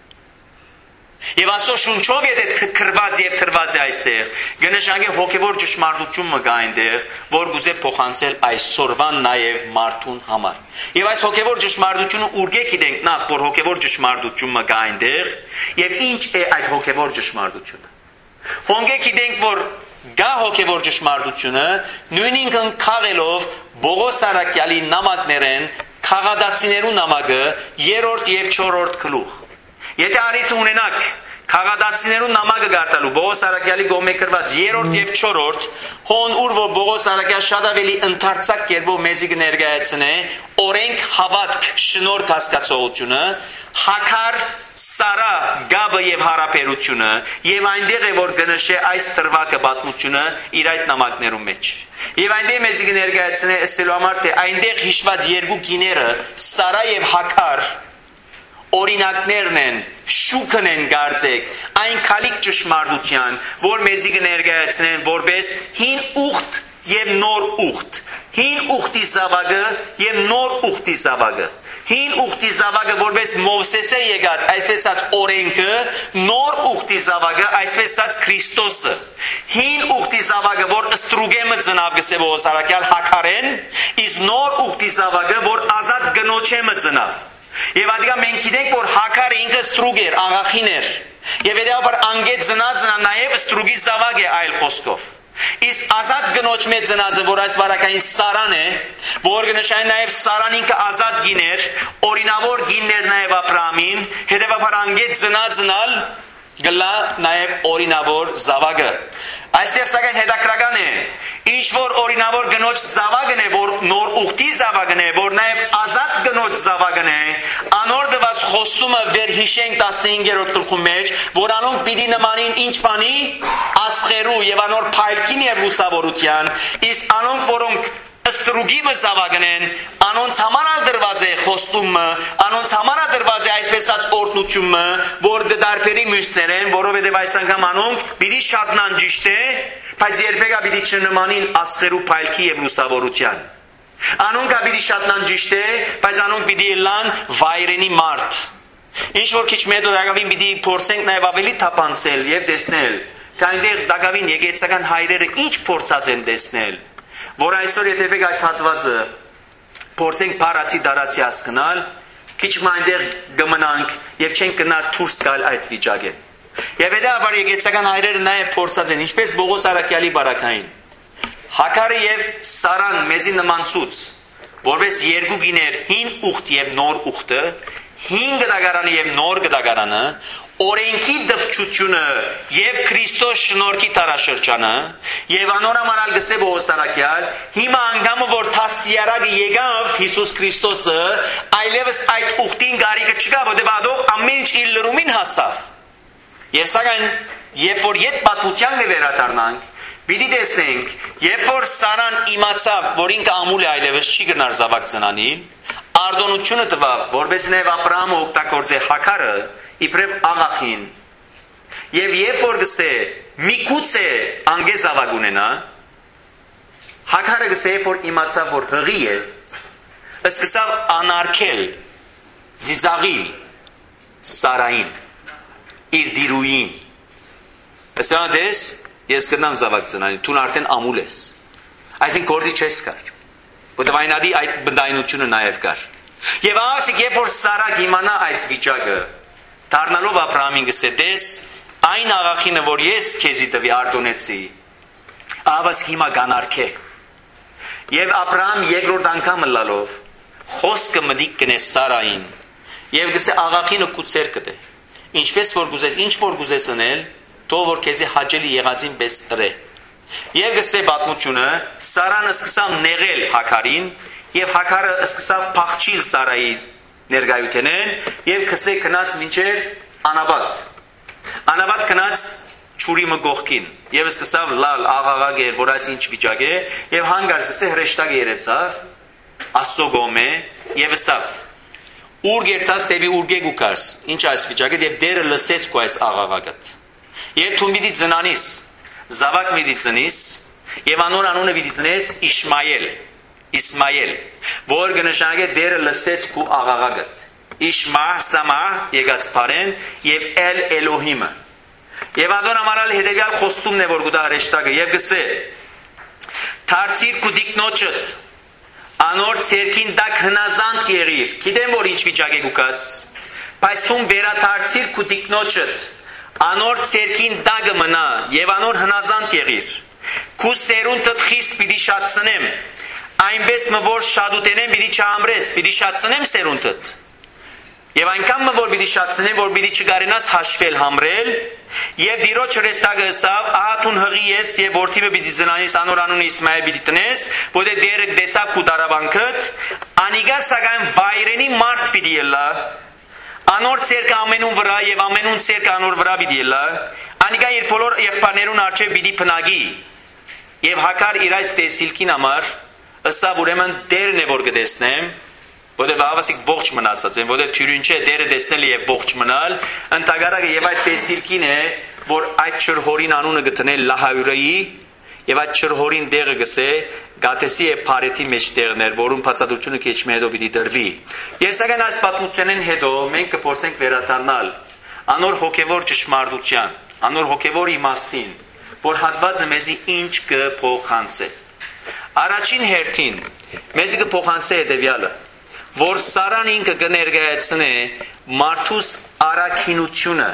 եւ Աստծո շունչով եթե քրված եւ թրված է այստեղ, գնշանգե հոգեվոր ճշմարտություն մը կա այնտեղ, որ գուզե փոխանցել այսօրվան նաեւ մարդուն համար։ Եվ այս հոգեվոր ճշմարտությունը ուրգե գիտենք նախ, որ հոգեվոր ճշմարտություն մը կա այնտեղ, եւ ինչ է այդ հոգեվոր ճշմարտությունը։ Հոնգե գիտենք, որ գա հոգևոր ճշմարտությունը նույնինքն քաղելով Բողոս Արաքյալի նամակներեն քաղաքացիներու նամակը երրորդ եւ չորրորդ գլուխ։ Եթե արիթ ունենակ քաղաքացիներու նամակը գարտալու Բողոս Արաքյալի գոմե կրված երրորդ եւ չորրորդ, հոն ուր որ Բողոս Արաքյալ շատ ավելի ընդարձակ կերպով մեզի կներկայացնե օրենք հավատք շնորհք հասկացողությունը, Հակար Սարա գաբը եւ հարաբերությունը եւ այնտեղ է որ գնշե այս տրվակը պատմությունը իր այդ նամակներում մեջ։ Եվ այնտեղ մեզի կներկայացնե ասելու համար թե այնտեղ հիշված երկու գիները Սարա եւ Հակար օրինակներն են, շուքն են գարձեք, այն քալիք ճշմարտության, որ մեզի կներկայացնեն որպես հին ուխտ եւ նոր ուխտ, հին ուխտի զավակը եւ նոր ուխտի զավակը։ Հին ուխտի զավակը որպես Մովսեսը եկած, այսպես ասած օրենքը, նոր ուխտի զավակը, այսպես ասած Քրիստոսը։ Հին ուխտի զավակը, որ ստրուգեմը ծնավ գսե Բողոս Արաքյալ Հակարեն, իսկ նոր ուխտի զավակը, որ ազատ գնոջեմը ծնավ։ Եվ ադիգա մենք գիտենք, որ Հակարը ինքը ստրուգ էր, աղախին էր։ Եվ հետեւաբար անգետ ծնածնա նաև ստրուգի զավակ է այլ խոսքով։ Իսկ ազատ գնոջ մեծ ծնածը, որ այս վարակային Սարան է, որ կնշանի նաև Սարան ինքը ազատ գիներ, օրինավոր գիններ նաև Աբրահամին, հետևաբար անգետ ծնածնալ գլա նաև օրինավոր զավակը։ Այստեղ սակայն հետաքրական է, ինչ որ օրինավոր գնոջ զավակն է, որ նոր ուխտի զավակն է, որ նաև ազատ գնոջ զավակն է, անոր դված խոստումը վերհիշենք տասնհինգերորդ գլխի մեջ, որ անոնք պիտի նմանին ինչ բանի ասխերու եւ անոր փայլքին եւ լուսավորության, իսկ անոնք որոնք ստրուգի զավակն են, անոնց համար ալդրված է խոստումը, անոնց համար ալդրված է այսպես ասած օրհնությունը, որ դարբերի մյուսներեն, որովհետև այս անգամ անոնք պիտի շատնան ճիշտ է, բայց երբեք պիտի չնմանին ասխերու փայլքի եւ լուսավորության։ Անոնք պիտի շատնան ճիշտ է, բայց անոնք պիտի լան վայրենի մարդ։ Ինչ որ քիչ մեթոդակավին պիտի փորձենք նաեւ ավելի թափանցել եւ տեսնել, թե այնտեղ դակավին եկեղեցական հայրերը ինչ փորձած են տեսնել, որ այսօր եթե եք այս հատվածը փորձենք փարացի դարացի հասկանալ, քիչ մ այնտեղ գմնանք եւ չենք գնալ դուրս գալ այդ վիճակեն։ Եվ հետեւաբար եկեղեցական հայրերը նաեւ փորձած են, ինչպես Բողոս Արաքյալի բարակային։ Հակարը եւ Սարան մեզի նմանցուց, որպես երկու գիներ հին ուխտ եւ նոր ուխտը, հին գդագարանը եւ նոր գդագարանը, օրենքի դվչությունը եւ Քրիստոս շնորհքի տարաշրջանը եւ անորամարալ գսե Բողոս Արաքյալ, հիմա անգամը որ թաստիարակը եկավ Հիսուս Քրիստոսը, այլևս այդ ուխտին գարիկը չկա, որտեղ ադող ամեն ինչ իր լրումին հասավ։ Եվ սակայն երբ որ իդ պատմության կվերադառնանք, պիտի տեսնենք, երբ որ Սարան իմացավ, որ ինքը ամուլ է այլևս չի գնար զավակ ծնանի, արտոնությունը տվավ, որպես նաև Աբրահամը օգտագործե Հակարը իբրև աղախին։ Եվ երբ որ գսե միգուցե անգե զավակ ունենա, Հակարը գսե երբ որ իմացավ, որ հղի է, սկսավ անարգել, ծիծաղիլ Սարային, իր դիրուին։ Ասա դես, ես գնամ զավակ ծնանի, դու արդեն ամուլ ես։ Այսինքն գործի չես կար։ Որտեղ այնադի այդ բնդայնությունը նաև կար։ Եվ ասիկ երբ որ Սարակ իմանա այս վիճակը, դառնալով Աբրահամին գսեդես, այն աղախինը, որ ես քեզի տվի արտոնեցի, ավաս հիմա կանարքե։ Եվ Աբրահամ երկրորդ անգամ լալով խոսքը մտիկ կնե Սարային եւ գսե աղախինը կուծեր կտե։ Ինչպես որ գուզես, ինչ որ գուզես անել, թող որ քեզի հաճելի եղածին պես ըրե։ Եվ գսե պատմությունը Սարան սկսավ նեղել Հակարին եւ Հակարը սկսավ փախչիլ Սարայի ներգայութենեն եւ քսե գնաց մինչեւ Անաբատ։ Անաբատ գնաց ճուրի մգողքին եւ սկսավ լալ աղաղագել, որ այս ինչ վիճակ է եւ հանգարց գսե հրեշտակը երեցավ Աստծո գոմե եւ ասավ ուր գերտաս դեպի ուրգե գուկաս ինչ այս վիճակը եւ դերը լսեց քո այս աղաղակը եւ դու միտի ծնանիս զավակ միտի ծնիս եւ անոր անունը միտի տնես Իշմայել Իսմայել որ գնշանգե դերը լսեց քո աղաղակը Իշմա Սամա եկած բարեն եւ Էլ Էլոհիմը եւ ադոն ամարալ հետեւյալ խոստումն է որ գուտա հրեշտակը եւ գսե Թարցիր քու դիկնոջդ Անոր ցերքին դակ հնազանդ եղիր գիտեմ որ ինչ վիճակ է գուկաս բայց դու վերաթարցիր քու դիկնոջդ Անոր ցերքին դակը մնա եւ անոր հնազանդ եղիր քու սերունդդ խիստ պիտի շատցնեմ այնպես մը որ շատուտենեմ պիտի չամրես պիտի շատցնեմ սերունդդ Եվ այնքան մը որ պիտի շատցնեմ որ պիտի չգարենաս հաշվել համրել եւ դիրոջ հրեստակը ասավ ահա տուն հղի ես եւ որդիվը պիտի ծնանիս անոր անունը Իսմայել պիտի տնես որտե դերը դեսավ քու դարաբանքդ անիգա սակայն վայրենի մարդ պիտի ելա անոր ցերկը ամենուն վրա եւ ամենուն ցերկը անոր վրա պիտի ելա անիգա իր բոլոր եղբայրներուն արչեւ պիտի փնագի եւ Հակար իր այս տեսիլքին համար ասավ ուրեմն դերն է որ կտեսնեմ Որտեղ ավասիկ ողջ մնացած են, որտեղ թյուրին չէ դերը տեսնել եւ ողջ մնալ, ընդհանրակը եւ այդ տեսիլքին է, որ այդ չրհորին անունը գտնել Լահայուրայի եւ այդ չրհորին դերը գսե Գաթեսի եւ Փարեթի մեջ տեղներ, որում բացատրությունը քիչ մի հետո պիտի դրվի։ Ես սակայն այս պատմությունեն հետո մենք կփորձենք վերադառնալ անոր հոգեվոր ճշմարտության, անոր հոգեվոր իմաստին, որ հատվածը մեզի ինչ կփոխանցե։ Առաջին հերթին մեզի կփոխանցե հետեւյալը որ Սարան ինքը կներկայացնե մարդուս արաքինությունը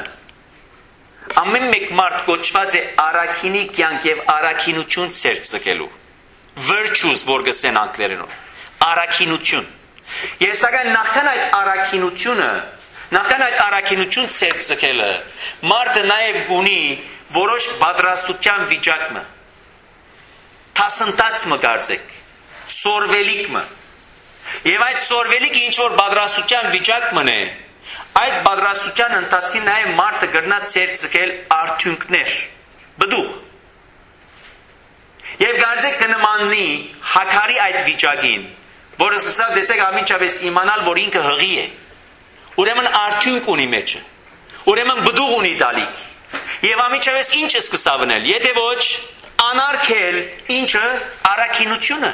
ամեն մեկ մարդ կոչված է արաքինի կյանք եւ արաքինություն ցերծկելու virtues որ գսեն անգլերենով արաքինություն ես սակայն նախքան այդ արաքինությունը նախքան այդ արաքինություն ցերծկելը մարդը նաեւ գունի որոշ պատրաստության վիճակը տասնտած մը կարծեք սորվելիք մը Եվ այդ սորվելիքը ինչ որ պատրաստության վիճակ մնե, այդ պատրաստության ընթացքին նաև մարդը գրնա ցերծկել արդյունքներ, բդուղ։ Եվ գարձեք կնմաննի Հակարի այդ վիճակին, որը սկսավ դեսեք ամիջապես իմանալ, որ ինքը հղի է։ Ուրեմն արդյունք ունի մեջը, ուրեմն բդուղ ունի դալիք։ Եվ ամիջապես ինչ է սկսավ անել, եթե ոչ անարգել ինչը արաքինությունը։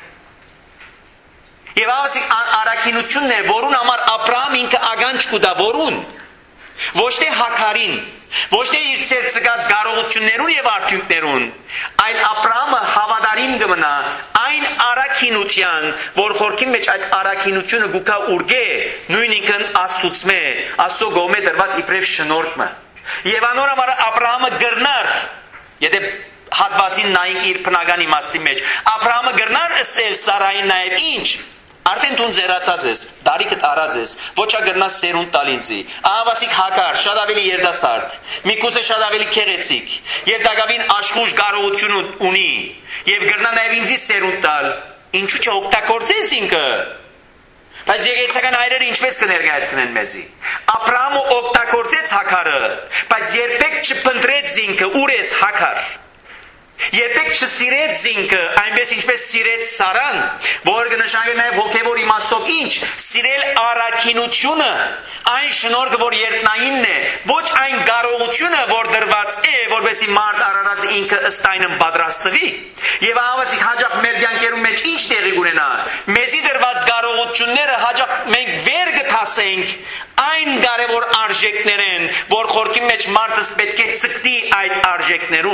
Եվ ասիկ արաքինությունն է, որուն համար Աբրահամ ինքը ագանջ կուտա, որուն, ոչ թե Հակարին, ոչ թե իր ցերծկած կարողություններուն եւ արդյունքներուն, այլ Աբրահամը հավատարիմ կմնա այն արաքինության, որ խորքի մեջ այդ արաքինությունը գուկա ուրգե, նույնիկն Աստուծմե, Աստծո գոմե դրված իբրև շնորհքը։ Եվ անոր համար Աբրահամը գրնար, եթե հատվածին նայենք իր բնական իմաստի մեջ, Աբրահամը գրնար ասել Սարային նաեւ ինչ Արդեն դու ձերացած ես, դարիքդ արած ես, ոչ ագրնաս սերունդ տալ ինձի, ահավասիկ Հակար, շատ ավելի երդասարդ, Միքուսը շատ ավելի քեղեցիկ, եւ դակավին աշխուժ կարողություն ունի, եւ գրնա նաեւ ինձի սերունդ տալ, ինչու՞ չօգտագործես ինքը։ Բայց եկեղեցական հայրերը ինչպես կներկայացնեն մեզի։ Աբրահամը օգտագործեց Հակարը, բայց երբեք չփնտրեց ինքը, ուր ես Հակար։ Երբեք չսիրեց ինքը, այնպես ինչպես սիրեց Սարան, որ կնշանակի նաև հոգևոր իմաստով ինչ, սիրել առաքինությունը, այն շնորհքը, որ երկնայինն է, ոչ այն կարողությունը, որ դրված է, որպեսզի մարդ արարած ինքը ըստ այնն պատրաստվի։ Եվ ահավասիկ հաջող մեր կյանքերում մեջ ինչ տեղի կունենա։ Մեզի դրված կարողությունները հաջող մենք վեր կթասենք այն կարևոր արժեքներեն, որ խորքի մեջ մարդս պետք է ցկտի այդ արժեքներուն։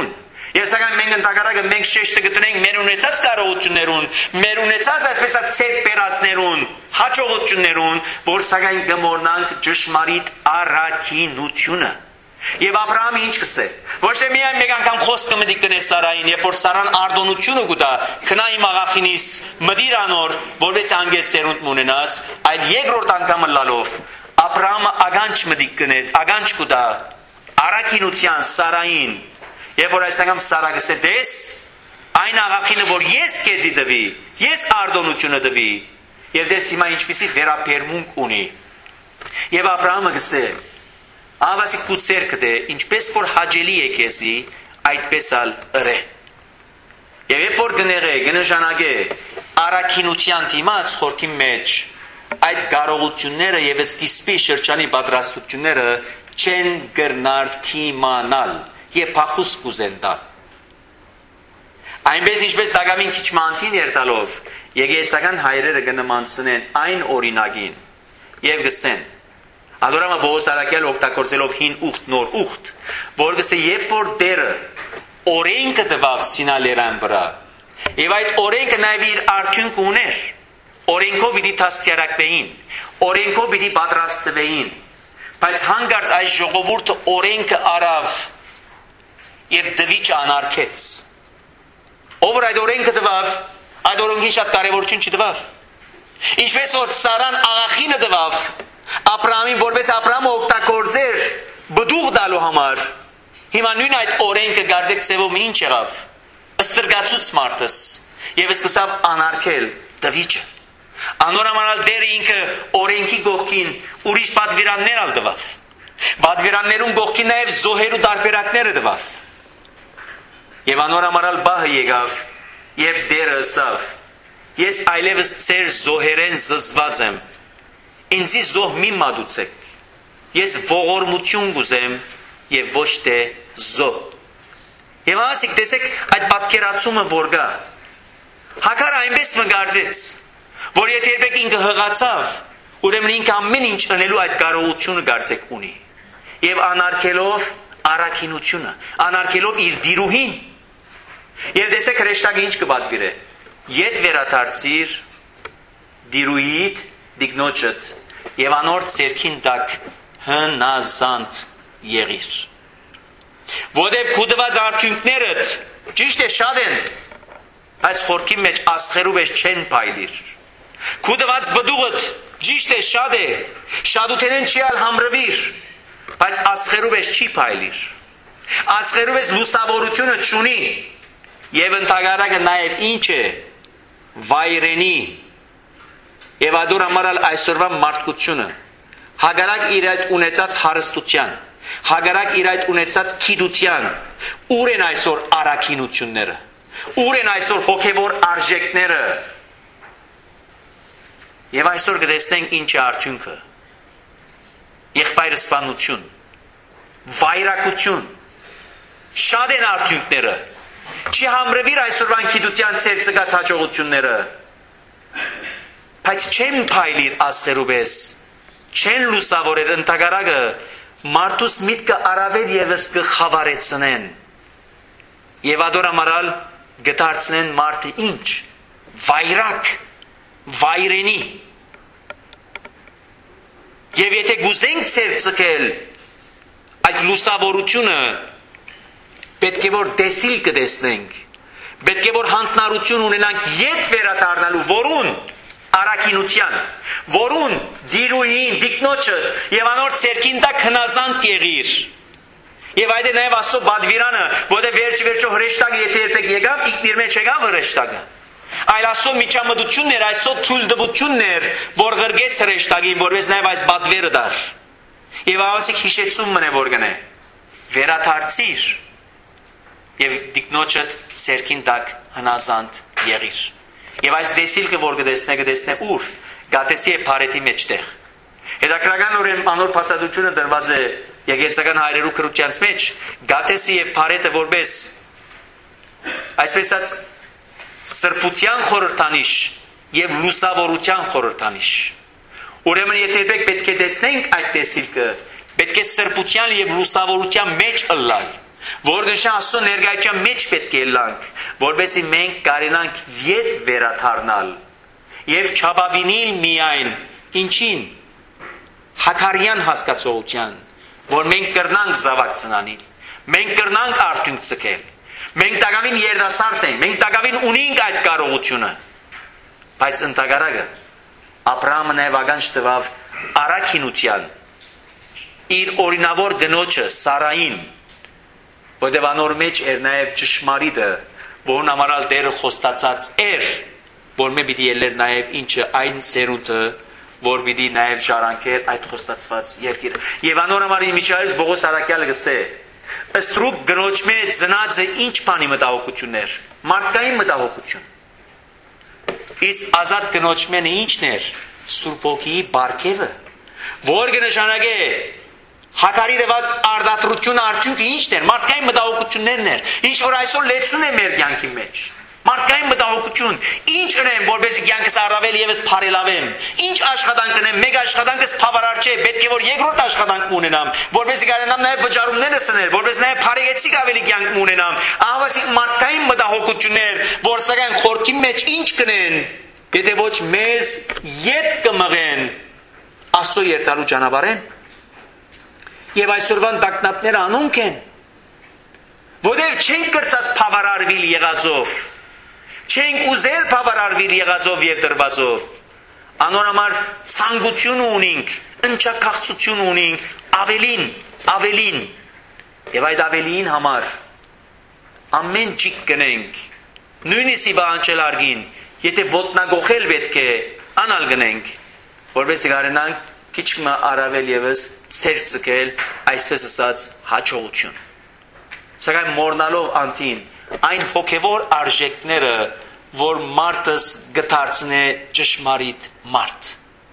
Եվ սակայն մենք ընդհանրակը մենք շեշտը գտնենք մեր ունեցած կարողություններուն, մեր ունեցած այսպես ասած ցեփ բերածներուն, հաջողություններուն, որ սակայն գմորնանք ճշմարիտ առաքինությունը։ Եվ Աբրահամը ինչ կսե։ Ոչ թե միայն մեկ անգամ խոսքը մտի կնե Սարային, երբ որ Սարան արտոնությունը գուտա, քնա իմ աղախինիս մդիր անոր, որպես անգես սերունդ մունենաս, այլ երկրորդ անգամը լալով Աբրահամը ագանջ մտի կնե, ագանջ գուտա առաքինության Սարային, երբ որ այս անգամ Սարա գսե դես, այն աղախինը, որ ես քեզի դվի, ես արտոնությունը դվի, եւ դες հիմա ինչպիսի վերապերմունք ունի։ Եվ Աբրահամը գսե Ահավասիկ քու ցերկդ է, ինչպես որ հաճելի է քեզի, այդպես ալ ըրե։ Եվ երբ որ գները, գնժանագե առաքինության դիմաց խորքի մեջ, այդ կարողությունները եւ սկիզբի շրջանի պատրաստությունները չեն գրնար թիմանալ եւ փախուս կուզեն տալ։ Այնպես ինչպես դագամին քիչ մանտին երտալով, եկեղեցական հայրերը կնմանցնեն այն օրինագին եւ գսեն Ադորամը Բողոս Արաքյալ օգտագործելով հին ուխտ, նոր ուխտ, որ գսե երբ որ դերը օրենքը տվավ Սինալերան վրա, եւ այդ օրենքը նաեւ իր արդյունք ուներ, օրենքով պիտի դաստիարակվեին, օրենքով պիտի պատրաստվեին, բայց հանգարց այս ժողովուրդը օրենքը արավ եւ դվիճ անարգեց։ Ով որ այդ օրենքը տվավ, այդ օրենքին շատ կարեւորություն չտվավ։ Ինչպես որ Սարան աղախինը տվավ Աբրահամին, որպես Աբրահամը օգտագործեր բդուղ դալու համար, հիմա նույն այդ օրենքը գարձեք ծևով ինչ եղավ, ստրգացուց մարդս եւ սկսավ անարգել դվիճը։ Անորոմանալ դերը ինքը օրենքի գողքին ուրիշ պատվիրաններ ալ տվավ, պատվիրաններուն գողքին նաեւ զոհերու տարբերակները տվավ։ Եվ անորոմանալ բահը եկավ, երբ դերը ասավ, ես այլևս ծեր զոհերեն զզված եմ, ինձի զոհ մի մատուցեք, ես ողորմություն գուզեմ եւ ոչ թե զոհ։ Եվ ասիկ տեսեք այդ պատկերացումը որ գա։ Հակարը այնպես մգարձեց, որ եթե երբեք ինքը հղացավ, ուրեմն ինքը ամեն ինչ անելու այդ կարողությունը գարձեք ունի։ Եվ անարգելով առաքինությունը, անարգելով իր դիրուհին։ Եվ տեսեք հրեշտակը ինչ կպատվիրե։ Ետ վերադարձիր դիրուհիդ դիգնոջդ եւ անոր ցերքին տակ հնազանդ եղիր։ Որտեւ քուդված արդյունքներդ ճիշտ է շատ են, այս խորքի մեջ ասխերու վեճ չեն փայլիր։ Քուդված բդուղդ ճիշտ է շատ է, շադութենեն չի ալ համրվիր, բայց ասխերու վեճ չի փայլիր։ Ասխերու վեճ լուսավորությունը չունի եւ ընդհանրակը նաեւ ինչ է վայրենի եւ ադուր ամարալ այսօրվա մարդկությունը հագարակ իր այդ ունեցած հարստության, հագարակ իր այդ ունեցած քիդության, ուր են այսօր առաքինությունները, ուր են այսօր հոգեվոր արժեքները։ Եվ այսօր կտեսնենք ինչ է արդյունքը։ Եղբայրսպանություն, վայրակություն, շատ են արդյունքները։ Չի համրվիր այսօրվան քիդության ծեր ծգած հաջողությունները, բայց չեն փայլիր ասխերուվես, չեն լուսավորեր ընդհանրակը մարդուս միտքը առավել եւս կխավարեցնեն եւ ադորամարալ գտարցնեն մարդը ինչ վայրակ, վայրենի։ Եվ եթե գուզենք ծեր ծկել այդ լուսավորությունը, պետք է որ տեսիլ կտեսնենք, պետք է որ հանձնարարություն ունենանք ետ վերադառնալու, որուն առաքինության, որուն դիրուհին, դիկնոջը եւ անոր ցերքին տակ հնազանդ եղիր։ Եվ այդ է նաեւ Աստծո բադվիրանը, որտեղ վերջ վերջո հրեշտակը եթե երբեք եկավ, ինքն իր մեջ եկավ հրեշտակը։ Այլ Աստծո միջամտությունն էր, Աստծո թույլտվությունն էր, որ գրգեց հրեշտակին, որպես նաեւ այս բադվերը դար։ Եվ ասիկ հիշեցում մնե որ գնե։ Վերադարձիր եւ դիկնոջը ցերքին տակ հնազանդ եղիր։ Եվ այս դեսիլքը որ կտեսնե, կտեսնե ուր, գատեսի է փարետի մեջտեղ։ Հետաքրական օրեն անոր բացատրությունը դրված է եկեղեցական հայրերու քրությանց մեջ, գատեսի եւ փարետը որպես այսպես ասած սրբության խորհրդանիշ եւ լուսավորության խորհրդանիշ։ Ուրեմն եթե երբեք պետք է տեսնենք այդ դեսիլքը, պետք է սրբության եւ լուսավորության մեջ ըլլալ։ որ գշա Աստծո ներկայության մեջ պետք է լանք, որովհետեւ մենք կարենանք յետ վերաթարնալ եւ չաբավինիլ միայն ինչին հակարյան հասկացողության, որ մենք կրնանք զավակցնանիլ, մենք կրնանք արդյունք ցկել, մենք տակավին երդասարդ ենք, մենք տակավին ունենք այդ կարողությունը, բայց ընդհակառակը Աբրահամը նաև ականջ տվավ առաքինության իր օրինավոր գնոջը Սարային, որտեղ անոր մեջ էր նաև ճշմարիտը, որն ամառալ Տերը խոստացած էր, որ մե պիտի ելներ նաև ինչը այն սերունդը, որ պիտի նաև ժառանգեր այդ խոստացված երկիրը։ Եվ անոր համար իմիջայից Բողոս Արաքյալը գսե, ըստրուկ գնոջ մեջ ծնածը ինչ բանի մտահոգություններ, մարդկային մտահոգություն։ Իսկ ազատ գնոջ մենը ինչն էր, Սուրբ Հոգիի բարգևը, որ կնշանակե հակարի դված արդարությունը արդյունքը ինչն էր, մարդկային մտահոգություններն էր, ինչ որ այսօր լեցուն է մեր կյանքի մեջ, մարդկային մտահոգություն, ինչ ունեմ, որպեսզի կյանքս առավել եւս բարելավեմ, ինչ աշխատանք ունեմ, մեկ աշխատանքս բավարար չէ, պետք է որ երկրորդ աշխատանք ունենամ, որպեսզի կարողանամ նաեւ վճարումներս անել, որպես նաեւ բարեգեցիկ ավելի կյանք ունենամ, ահավասիկ մարդկային մտահոգություններ, որ սակայն խորքի մեջ ինչ կնեն, եթե ոչ մեզ յետ կմղեն Աստծո երթալու ճանապարհեն, եւ այսօրվան տակնապները անոնք են, որտեղ չենք կրծած բավարարվել եղածով, չենք ուզել բավարարվել եղածով եւ դրվածով, անոր համար ցանկություն ունենք, ընչակացություն ունենք, ավելին, ավելին, եւ այդ ավելին համար ամեն ճիկ կնենք, նույնիսկ իբանչել արգին, եթե ոտնագողել պետք է անալ գնենք, որովհետեւ կարենանք քիչ մը առավել եւս ցեր ցկել, այսպես ասած հաջողություն։ Սակայն մորնալով անտին այն հոգևոր արժեքները, որ մարդս գտարցնե ճշմարիտ մարդ։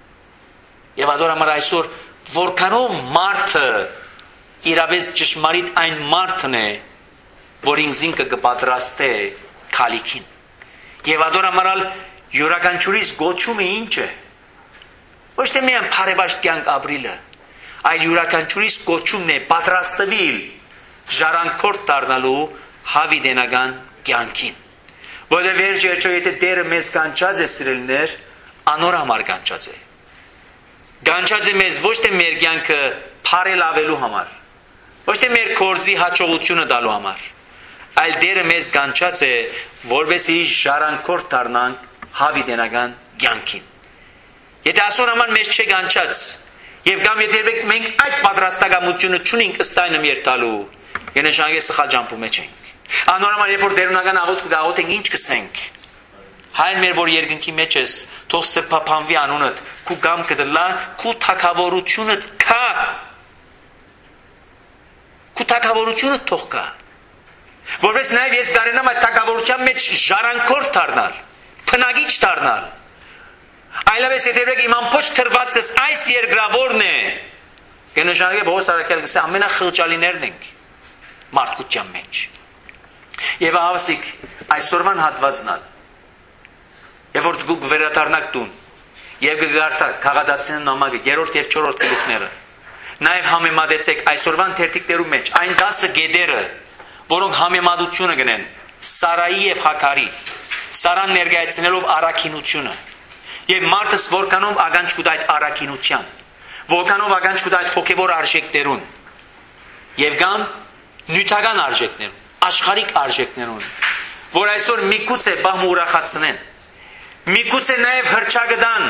Եվ ador համար այսօր որքանով մարդը իրավես ճշմարիտ այն մարդն է, որ ինքզին կպատրաստե քալիքին։ Եվ ador համարալ յուրաքանչյուրիս գոչումը ինչ է։ Ոչ թե միայն բարեբաշտ կյանք ապրիլը, այլ յուրաքանչյուրիս գոչումն է պատրաստվել ժառանգորդ դառնալու հավիտենական կյանքին։ Որովհետև վերջ երջո եթե Տերը մեզ կանչած է սիրելիներ, անոր համար կանչած է։ Կանչած է մեզ ոչ թե մեր կյանքը բարելավելու համար, ոչ թե մեր կորձի հաջողությունը տալու համար, այլ Տերը մեզ կանչած է, որովհետեւ ժառանգորդ դառնանք հավիտենական կյանքին։ Եթե ասոր համար մեզ չէ կանչած, եւ կամ եթե մենք այդ պատրաստակամությունը չունենք ըստ այնմ երթալու, կնշանակե սխալ ջամփու մեջ ենք։ Անոր համար երբ որ դերունական աղոթք գաղոթենք, ինչ կսենք։ Հայր մեր որ երկնքի մեջ ես, թող սրբափանվի անունդ, քու գամքը դլա, քու թակավորությունդ կա։ Քու թակավորությունը թող կա։ Որպես նաև ես կարենամ այդ թակավորության մեջ ժառանգորդ դառնալ, փնագիչ դառնալ։ Այլապես եթե եք իմ ամբողջ թրվածքս այս երկրավորն է, կնշանակե Բողոս Արաքյալը գսե ամենախղճալիներն ենք մարդկության մեջ։ Եվ ավասիկ այսօրվան հատվածնալ, երբ որ դուք վերադառնաք տուն, եւ կգարտակ քաղաքացիական նամակը երրորդ եւ չորրորդ գլուխները, նաեւ համեմատեցեք այսօրվան թերթիկներու մեջ այն դասը գեդերը, որոնք համեմատությունը գնեն Սարայի եւ Հակարի, Սարան ներկայացնելով առաքինությունը, եւ մարդս որքանով ականջկուտ այդ առաքինության, որքանով ականջկուտ այդ հոգեվոր արժեքներուն, եւ կամ նյութական արժեքներուն, աշխարհիկ արժեքներուն, որ այսօր միգուցե բահմը ուրախացնեն, միգուցե նաեւ հրճագդան,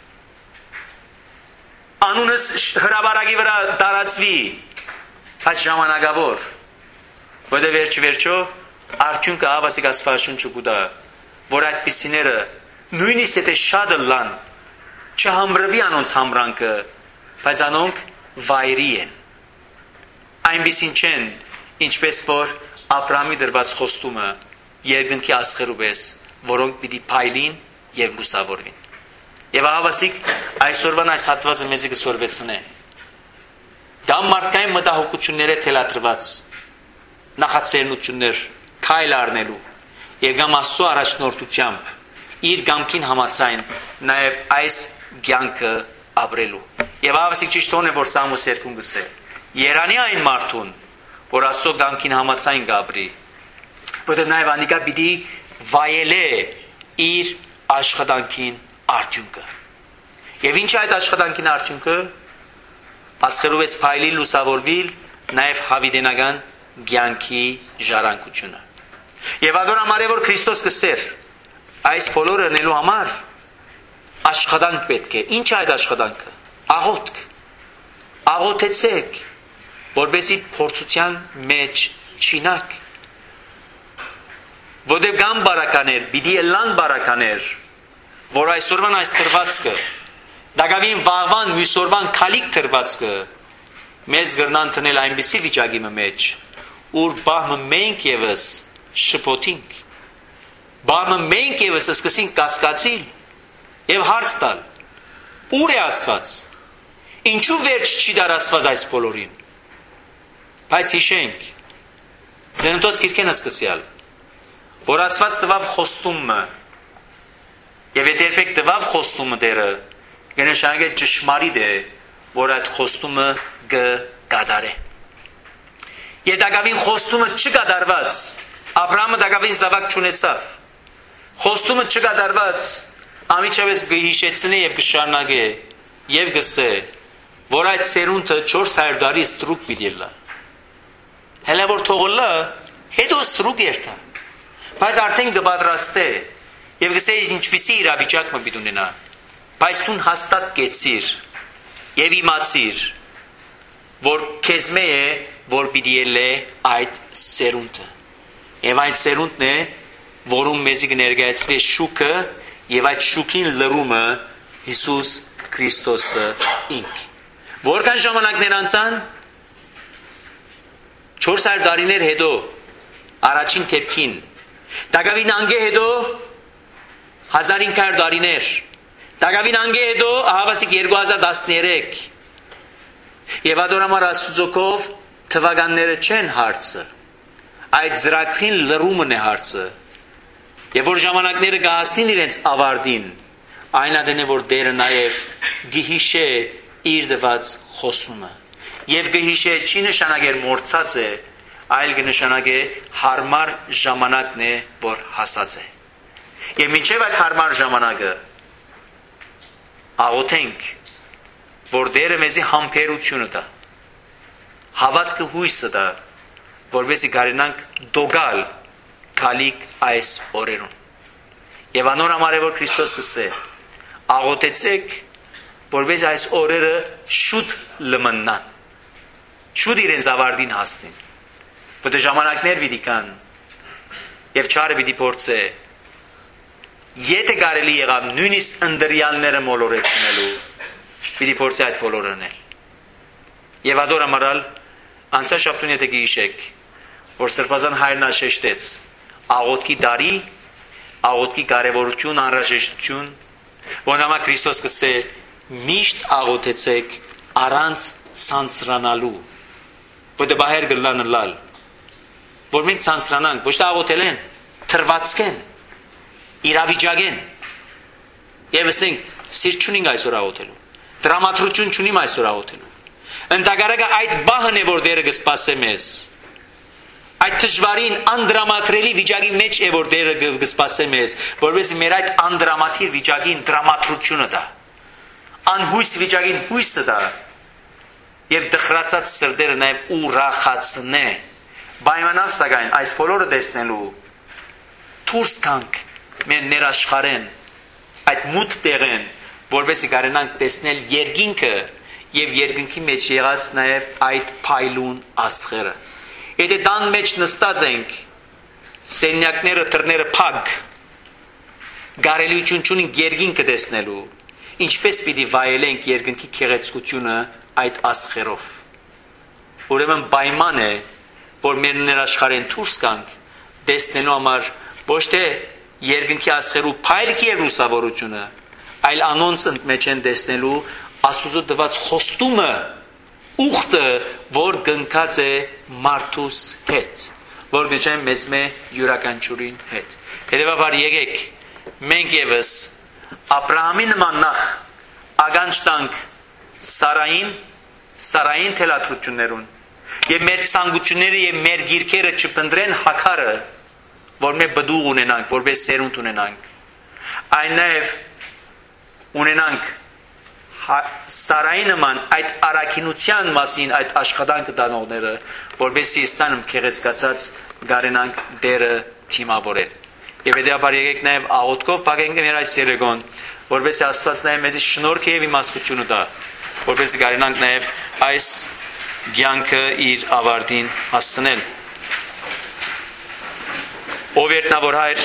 անունս հրաբարակի վրա տարածվի, այդ ժամանակավոր, որտեղ վերջ վերջո արդյունքը ավասիկ Աստվածաշունչը գուտա, որ այդպիսիները նույնիսկ եթե շատ լան, չհամրվի անոնց համրանքը, բայց անոնք վայրի են։ Այնպիսին չեն, ինչպես որ Աբրահամի դրված խոստումը երկնքի աստղերու պես, որոնք պիտի փայլին եւ լուսավորվին։ Եվ ահավասիկ այսօրվան այս հատվածը մեզի կսորվեցնե։ Դա մարդկային մտահոգությունները թելադրված նախաձեռնություններ քայլ առնելու եւ կամ Աստծո առաջնորդությամբ իր գամքին համաձայն նաեւ այս կյանքը ապրելու։ Եվ ահավասիկ ճիշտ է, որ Սամուս երկուն գսե. Երանի այն մարդուն, որ Աստծո կամքին համաձայն գաբրի, որտեղ նաև անիկա պիտի վայելե իր աշխատանքին արդյունքը։ Եվ ինչ է այդ աշխատանքին արդյունքը, աստղերով ես փայլի լուսավորվիլ նաև հավիտենական կյանքի ժառանգությունը։ Եվ ադոր համար է որ Քրիստոս կսեր այս բոլորը անելու համար աշխատանք պետք է։ Ինչ է այդ աշխատանքը։ Աղոթք։ Աղոթեցեք, որպեսզի փորձության մեջ չինակ։ Որտեղ կան բարականեր, պիտի ելան բարականեր, որ այսօրվան այս թրվածքը, դակավին վաղվան մյուսօրվան քալիք թրվածքը մեզ գրնան տնել այնպիսի վիճակի մեջ, ուր բահմը մենք եւս շփոթինք, բահմը մենք եւս սկսենք կասկածիլ եւ հարց տալ. ուր է Աստված։ Ինչու վերջ չի դար Աստված այս բոլորին։ Բայց հիշենք, Զենոտոց գիրքենը սկսյալ, որ Աստված տվավ խոստումը, եւ եթե երբեք տվավ խոստումը դերը, կնշանակե ճշմարիտ է, որ այդ խոստումը կկատարե։ Եվ դակավին խոստումը չկատարված, Աբրահամը դակավին զավակ չունեցավ։ Խոստումը չկատարված, ամիջավես կհիշեցնի եւ կշարունակե եւ կսե, որ այդ սերունդը չորս հարյուր տարի ստրուկ պիտի լա։ Հələ որ թողոլա, հետո ստրուկ երթա։ Բայց արդեն կպատրաստե եւ կսե ինչպիսի իրավիճակ մը պիտի ունենա։ Բայց դու հաստատ կեցիր եւ իմացիր, որ քեզ մե է, որ պիտի ելե այդ սերունդը։ Եվ այդ սերունդն է, որում մեզի կներկայացվի շուկը եւ այդ շուկին լրումը Հիսուս Քրիստոսը ինք։ Որքան ժամանակներ անցան, չորս հարյուր տարիներ հետո առաջին թեփքին, դակավին անգե հետո հազար հինգ հարյուր տարիներ, դակավին անգե հետո ահավասիկ երկու հազար տասներեք, եւ ադորամար Աստուծոքով թվականները չեն հարցը, այդ ծրագրին լրումն է հարցը, եւ որ ժամանակները կհասնին իրենց ավարտին, այն ադեն է որ Տերը նաեւ գիհիշե իր դված խոստումը, եւ գիհիշե չի նշանակեր մորցած է, այլ կնշանակե հարմար ժամանակն է, որ հասած է։ Եվ մինչև այդ հարմար ժամանակը աղոթենք, որ Տերը մեզի համբերությունը տա, հավատքը հույսը տա, որպեսզի կարենանք դոգալ քալիք այս օրերուն։ Եվ անոր համար է որ Քրիստոս կսե, աղոթեցեք, որպեսզի այս օրերը շուտ լմնան, շուտ իրենց ավարտին հասնին, որտեղ ժամանակներ պիտի կան, եւ չարը պիտի փորձե, եթե կարելի եղավ նույնիսկ ընդրյալները մոլորեցնելու, պիտի փորձի այդ բոլորը անել։ Եվ ադոր ամարալ անցաշաբթուն եթե գիշեք, որ Սրբազան հայրն աշեշտեց աղոթքի դարի, աղոթքի կարևորություն, անհրաժեշտություն, որ նամա Քրիստոս կսե միշտ աղոթեցեք առանց ցանցրանալու, որտեղ բահեր գլան լալ, որ մենք ցանցրանանք, ոչ թե աղոթել են, թրվածքեն, իրավիճակեն, եւ ասենք սիրտ չունենք այսօր աղոթելու, դրամատրություն չունիմ այսօր աղոթելու, ընդհակառակը այդ բահն է որ Տերը կսպասե մեզ, այդ դժվարին անդրամատրելի վիճակի մեջ է որ Տերը կսպասե մեզ, որովհետեւ մեր այդ անդրամատիր վիճակին դրամատրությունը տա, անհույս վիճակին հույսը տա, եւ դխրացած սրտերը նաեւ ուրախացնե, պայմանալ սակայն այս բոլորը տեսնելու դուրս կանք մեր ներաշխարեն, այդ մութ տեղեն, որովհետեւ կարենանք տեսնել երկինքը եւ երկնքի մեջ եղած նաեւ այդ փայլուն աստղերը։ Եթե տան մեջ նստած ենք, սենյակները, դռները փակ, գարելիություն չունենք երկինքը տեսնելու, ինչպես պիտի վայելենք երկնքի քեղեցկությունը այդ աստղերով։ Ուրեմն պայման է, որ մեր ներաշխարհեն դուրս գանք, տեսնելու համար ոչ թե երկնքի աստղերու փայլքի եւ լուսավորությունը, այլ անոնց մեջ են տեսնելու Աստուծո տված խոստումը, ուխտը, որ գնքած է մարդուս հետ, որ գնչեն մեզ մե յուրականչուրին հետ։ Հետևաբար եկեք, մենք եւս Աբրահամի նման նախ ականջ տանք Սարային, Սարային թելադրություններուն, Եվ մեր ցանկությունները եւ մեր գիրքերը չփնտրեն հակարը, որ մենք բդուղ ունենանք, որպես սերունդ ունենանք։ Այն նաև ունենանք Սարայի նման այդ առաքինության մասին այդ աշխատանքը տանողները, որպեսզի ստանամ քեղեցկացած գարենանք դերը թիմավորել։ Եվ հետեւաբար եկեք նաև աղոթքով փակենք մեր այս երեկոն, որպեսզի Աստված նաև մեզ շնորհքը եւ իմաստությունը տա, որպեսզի գարենանք նաև այս կյանքը իր ավարտին հասցնել։ Ով երտնավոր Հայր,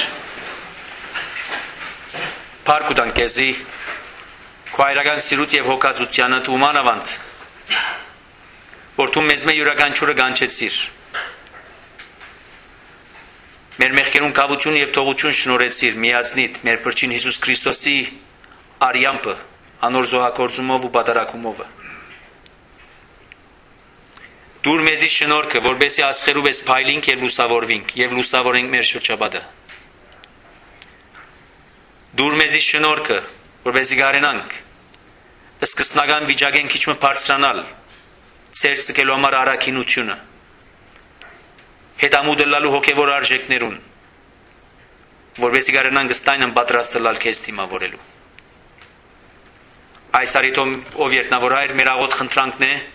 փառք ու տանք քեզի, քո հայրական սիրուտ եւ հոգացությանը դու մանավանդ, որ դու մեզ մեր յուրաքանչյուրը կանչեցիր։ Մեր մեղքերուն կավություն եւ թողություն շնորհեցիր միածնիդ մեր Փրկին Հիսուս Քրիստոսի արյամբը, անոր զոհակորձումով ու բادرակումով։ Դուր մեզի շնորհքը, որբեսի ասխերով ես փայլինք եւ լուսավորվինք եւ լուսավորենք մեր շրջապատը։ Դուր մեզի շնորհքը, որբեսի գարենանք սկսնական վիճակեն քիչ մը բարձրանալ, ծեր ցկելու համար առաքինությունը, հետամուտելու հոգևոր արժեքներուն, որբեսի գարենանք ստայնն պատրաստել քեզ դիմավորելու։ Այս արիտոմ ով երտնավոր Հայր, մեր աղոտ խնդրանքն է,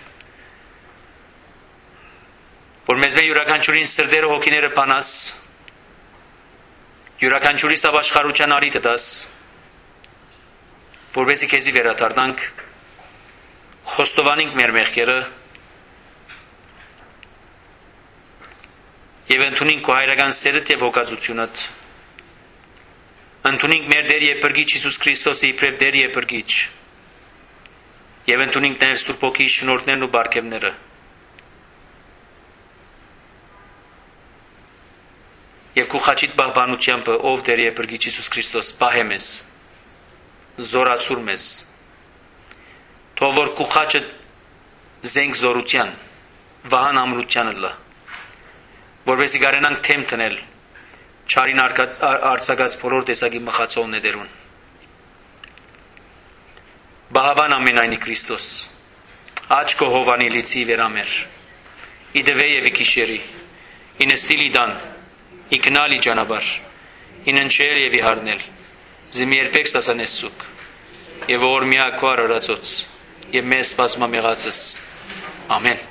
որ մեզ մեր յուրաքանչյուրին սրտերը հոգիները բանաս, յուրաքանչյուրի սավ աշխարհության արիտը տաս, որպեսզի քեզի վերադառնանք, խոստովանենք մեր մեղքերը եւ ընդունենք քո հայրական սերդ եւ հոգացությունդ, ընդունենք մեր Տեր եւ Փրկիչ Հիսուս Քրիստոսի իբրև Տեր եւ Փրկիչ, եւ ընդունենք նաեւ Սուրբ Հոգիի շնորհներն ու բարգեւները։ Եվ քո խաչիտ բաղբանությամբ ով Տեր եւ Փրկիչ Հիսուս Քրիստոս պահե մեզ, զորացուր մեզ, թող որ քո խաչը զենք զորության, վահան ամրությանը լա, որովհետեւ գարենանք թեմ տնել չարին արձակած բոլոր տեսակի մխացողներուն։ Բահավան ամենայնի Քրիստոս, աչ քո հովանի լիցի վերամեր, իդվե եւ իքիշերի, ինստիլի դան, իքնալի ճանապարհ, ինընչել եւ իհարնել, զմի երբեք սասանես սուկ, եւ որ միակ քո արարածոց, եւ մեզ սպասմա մեղածս, ամեն։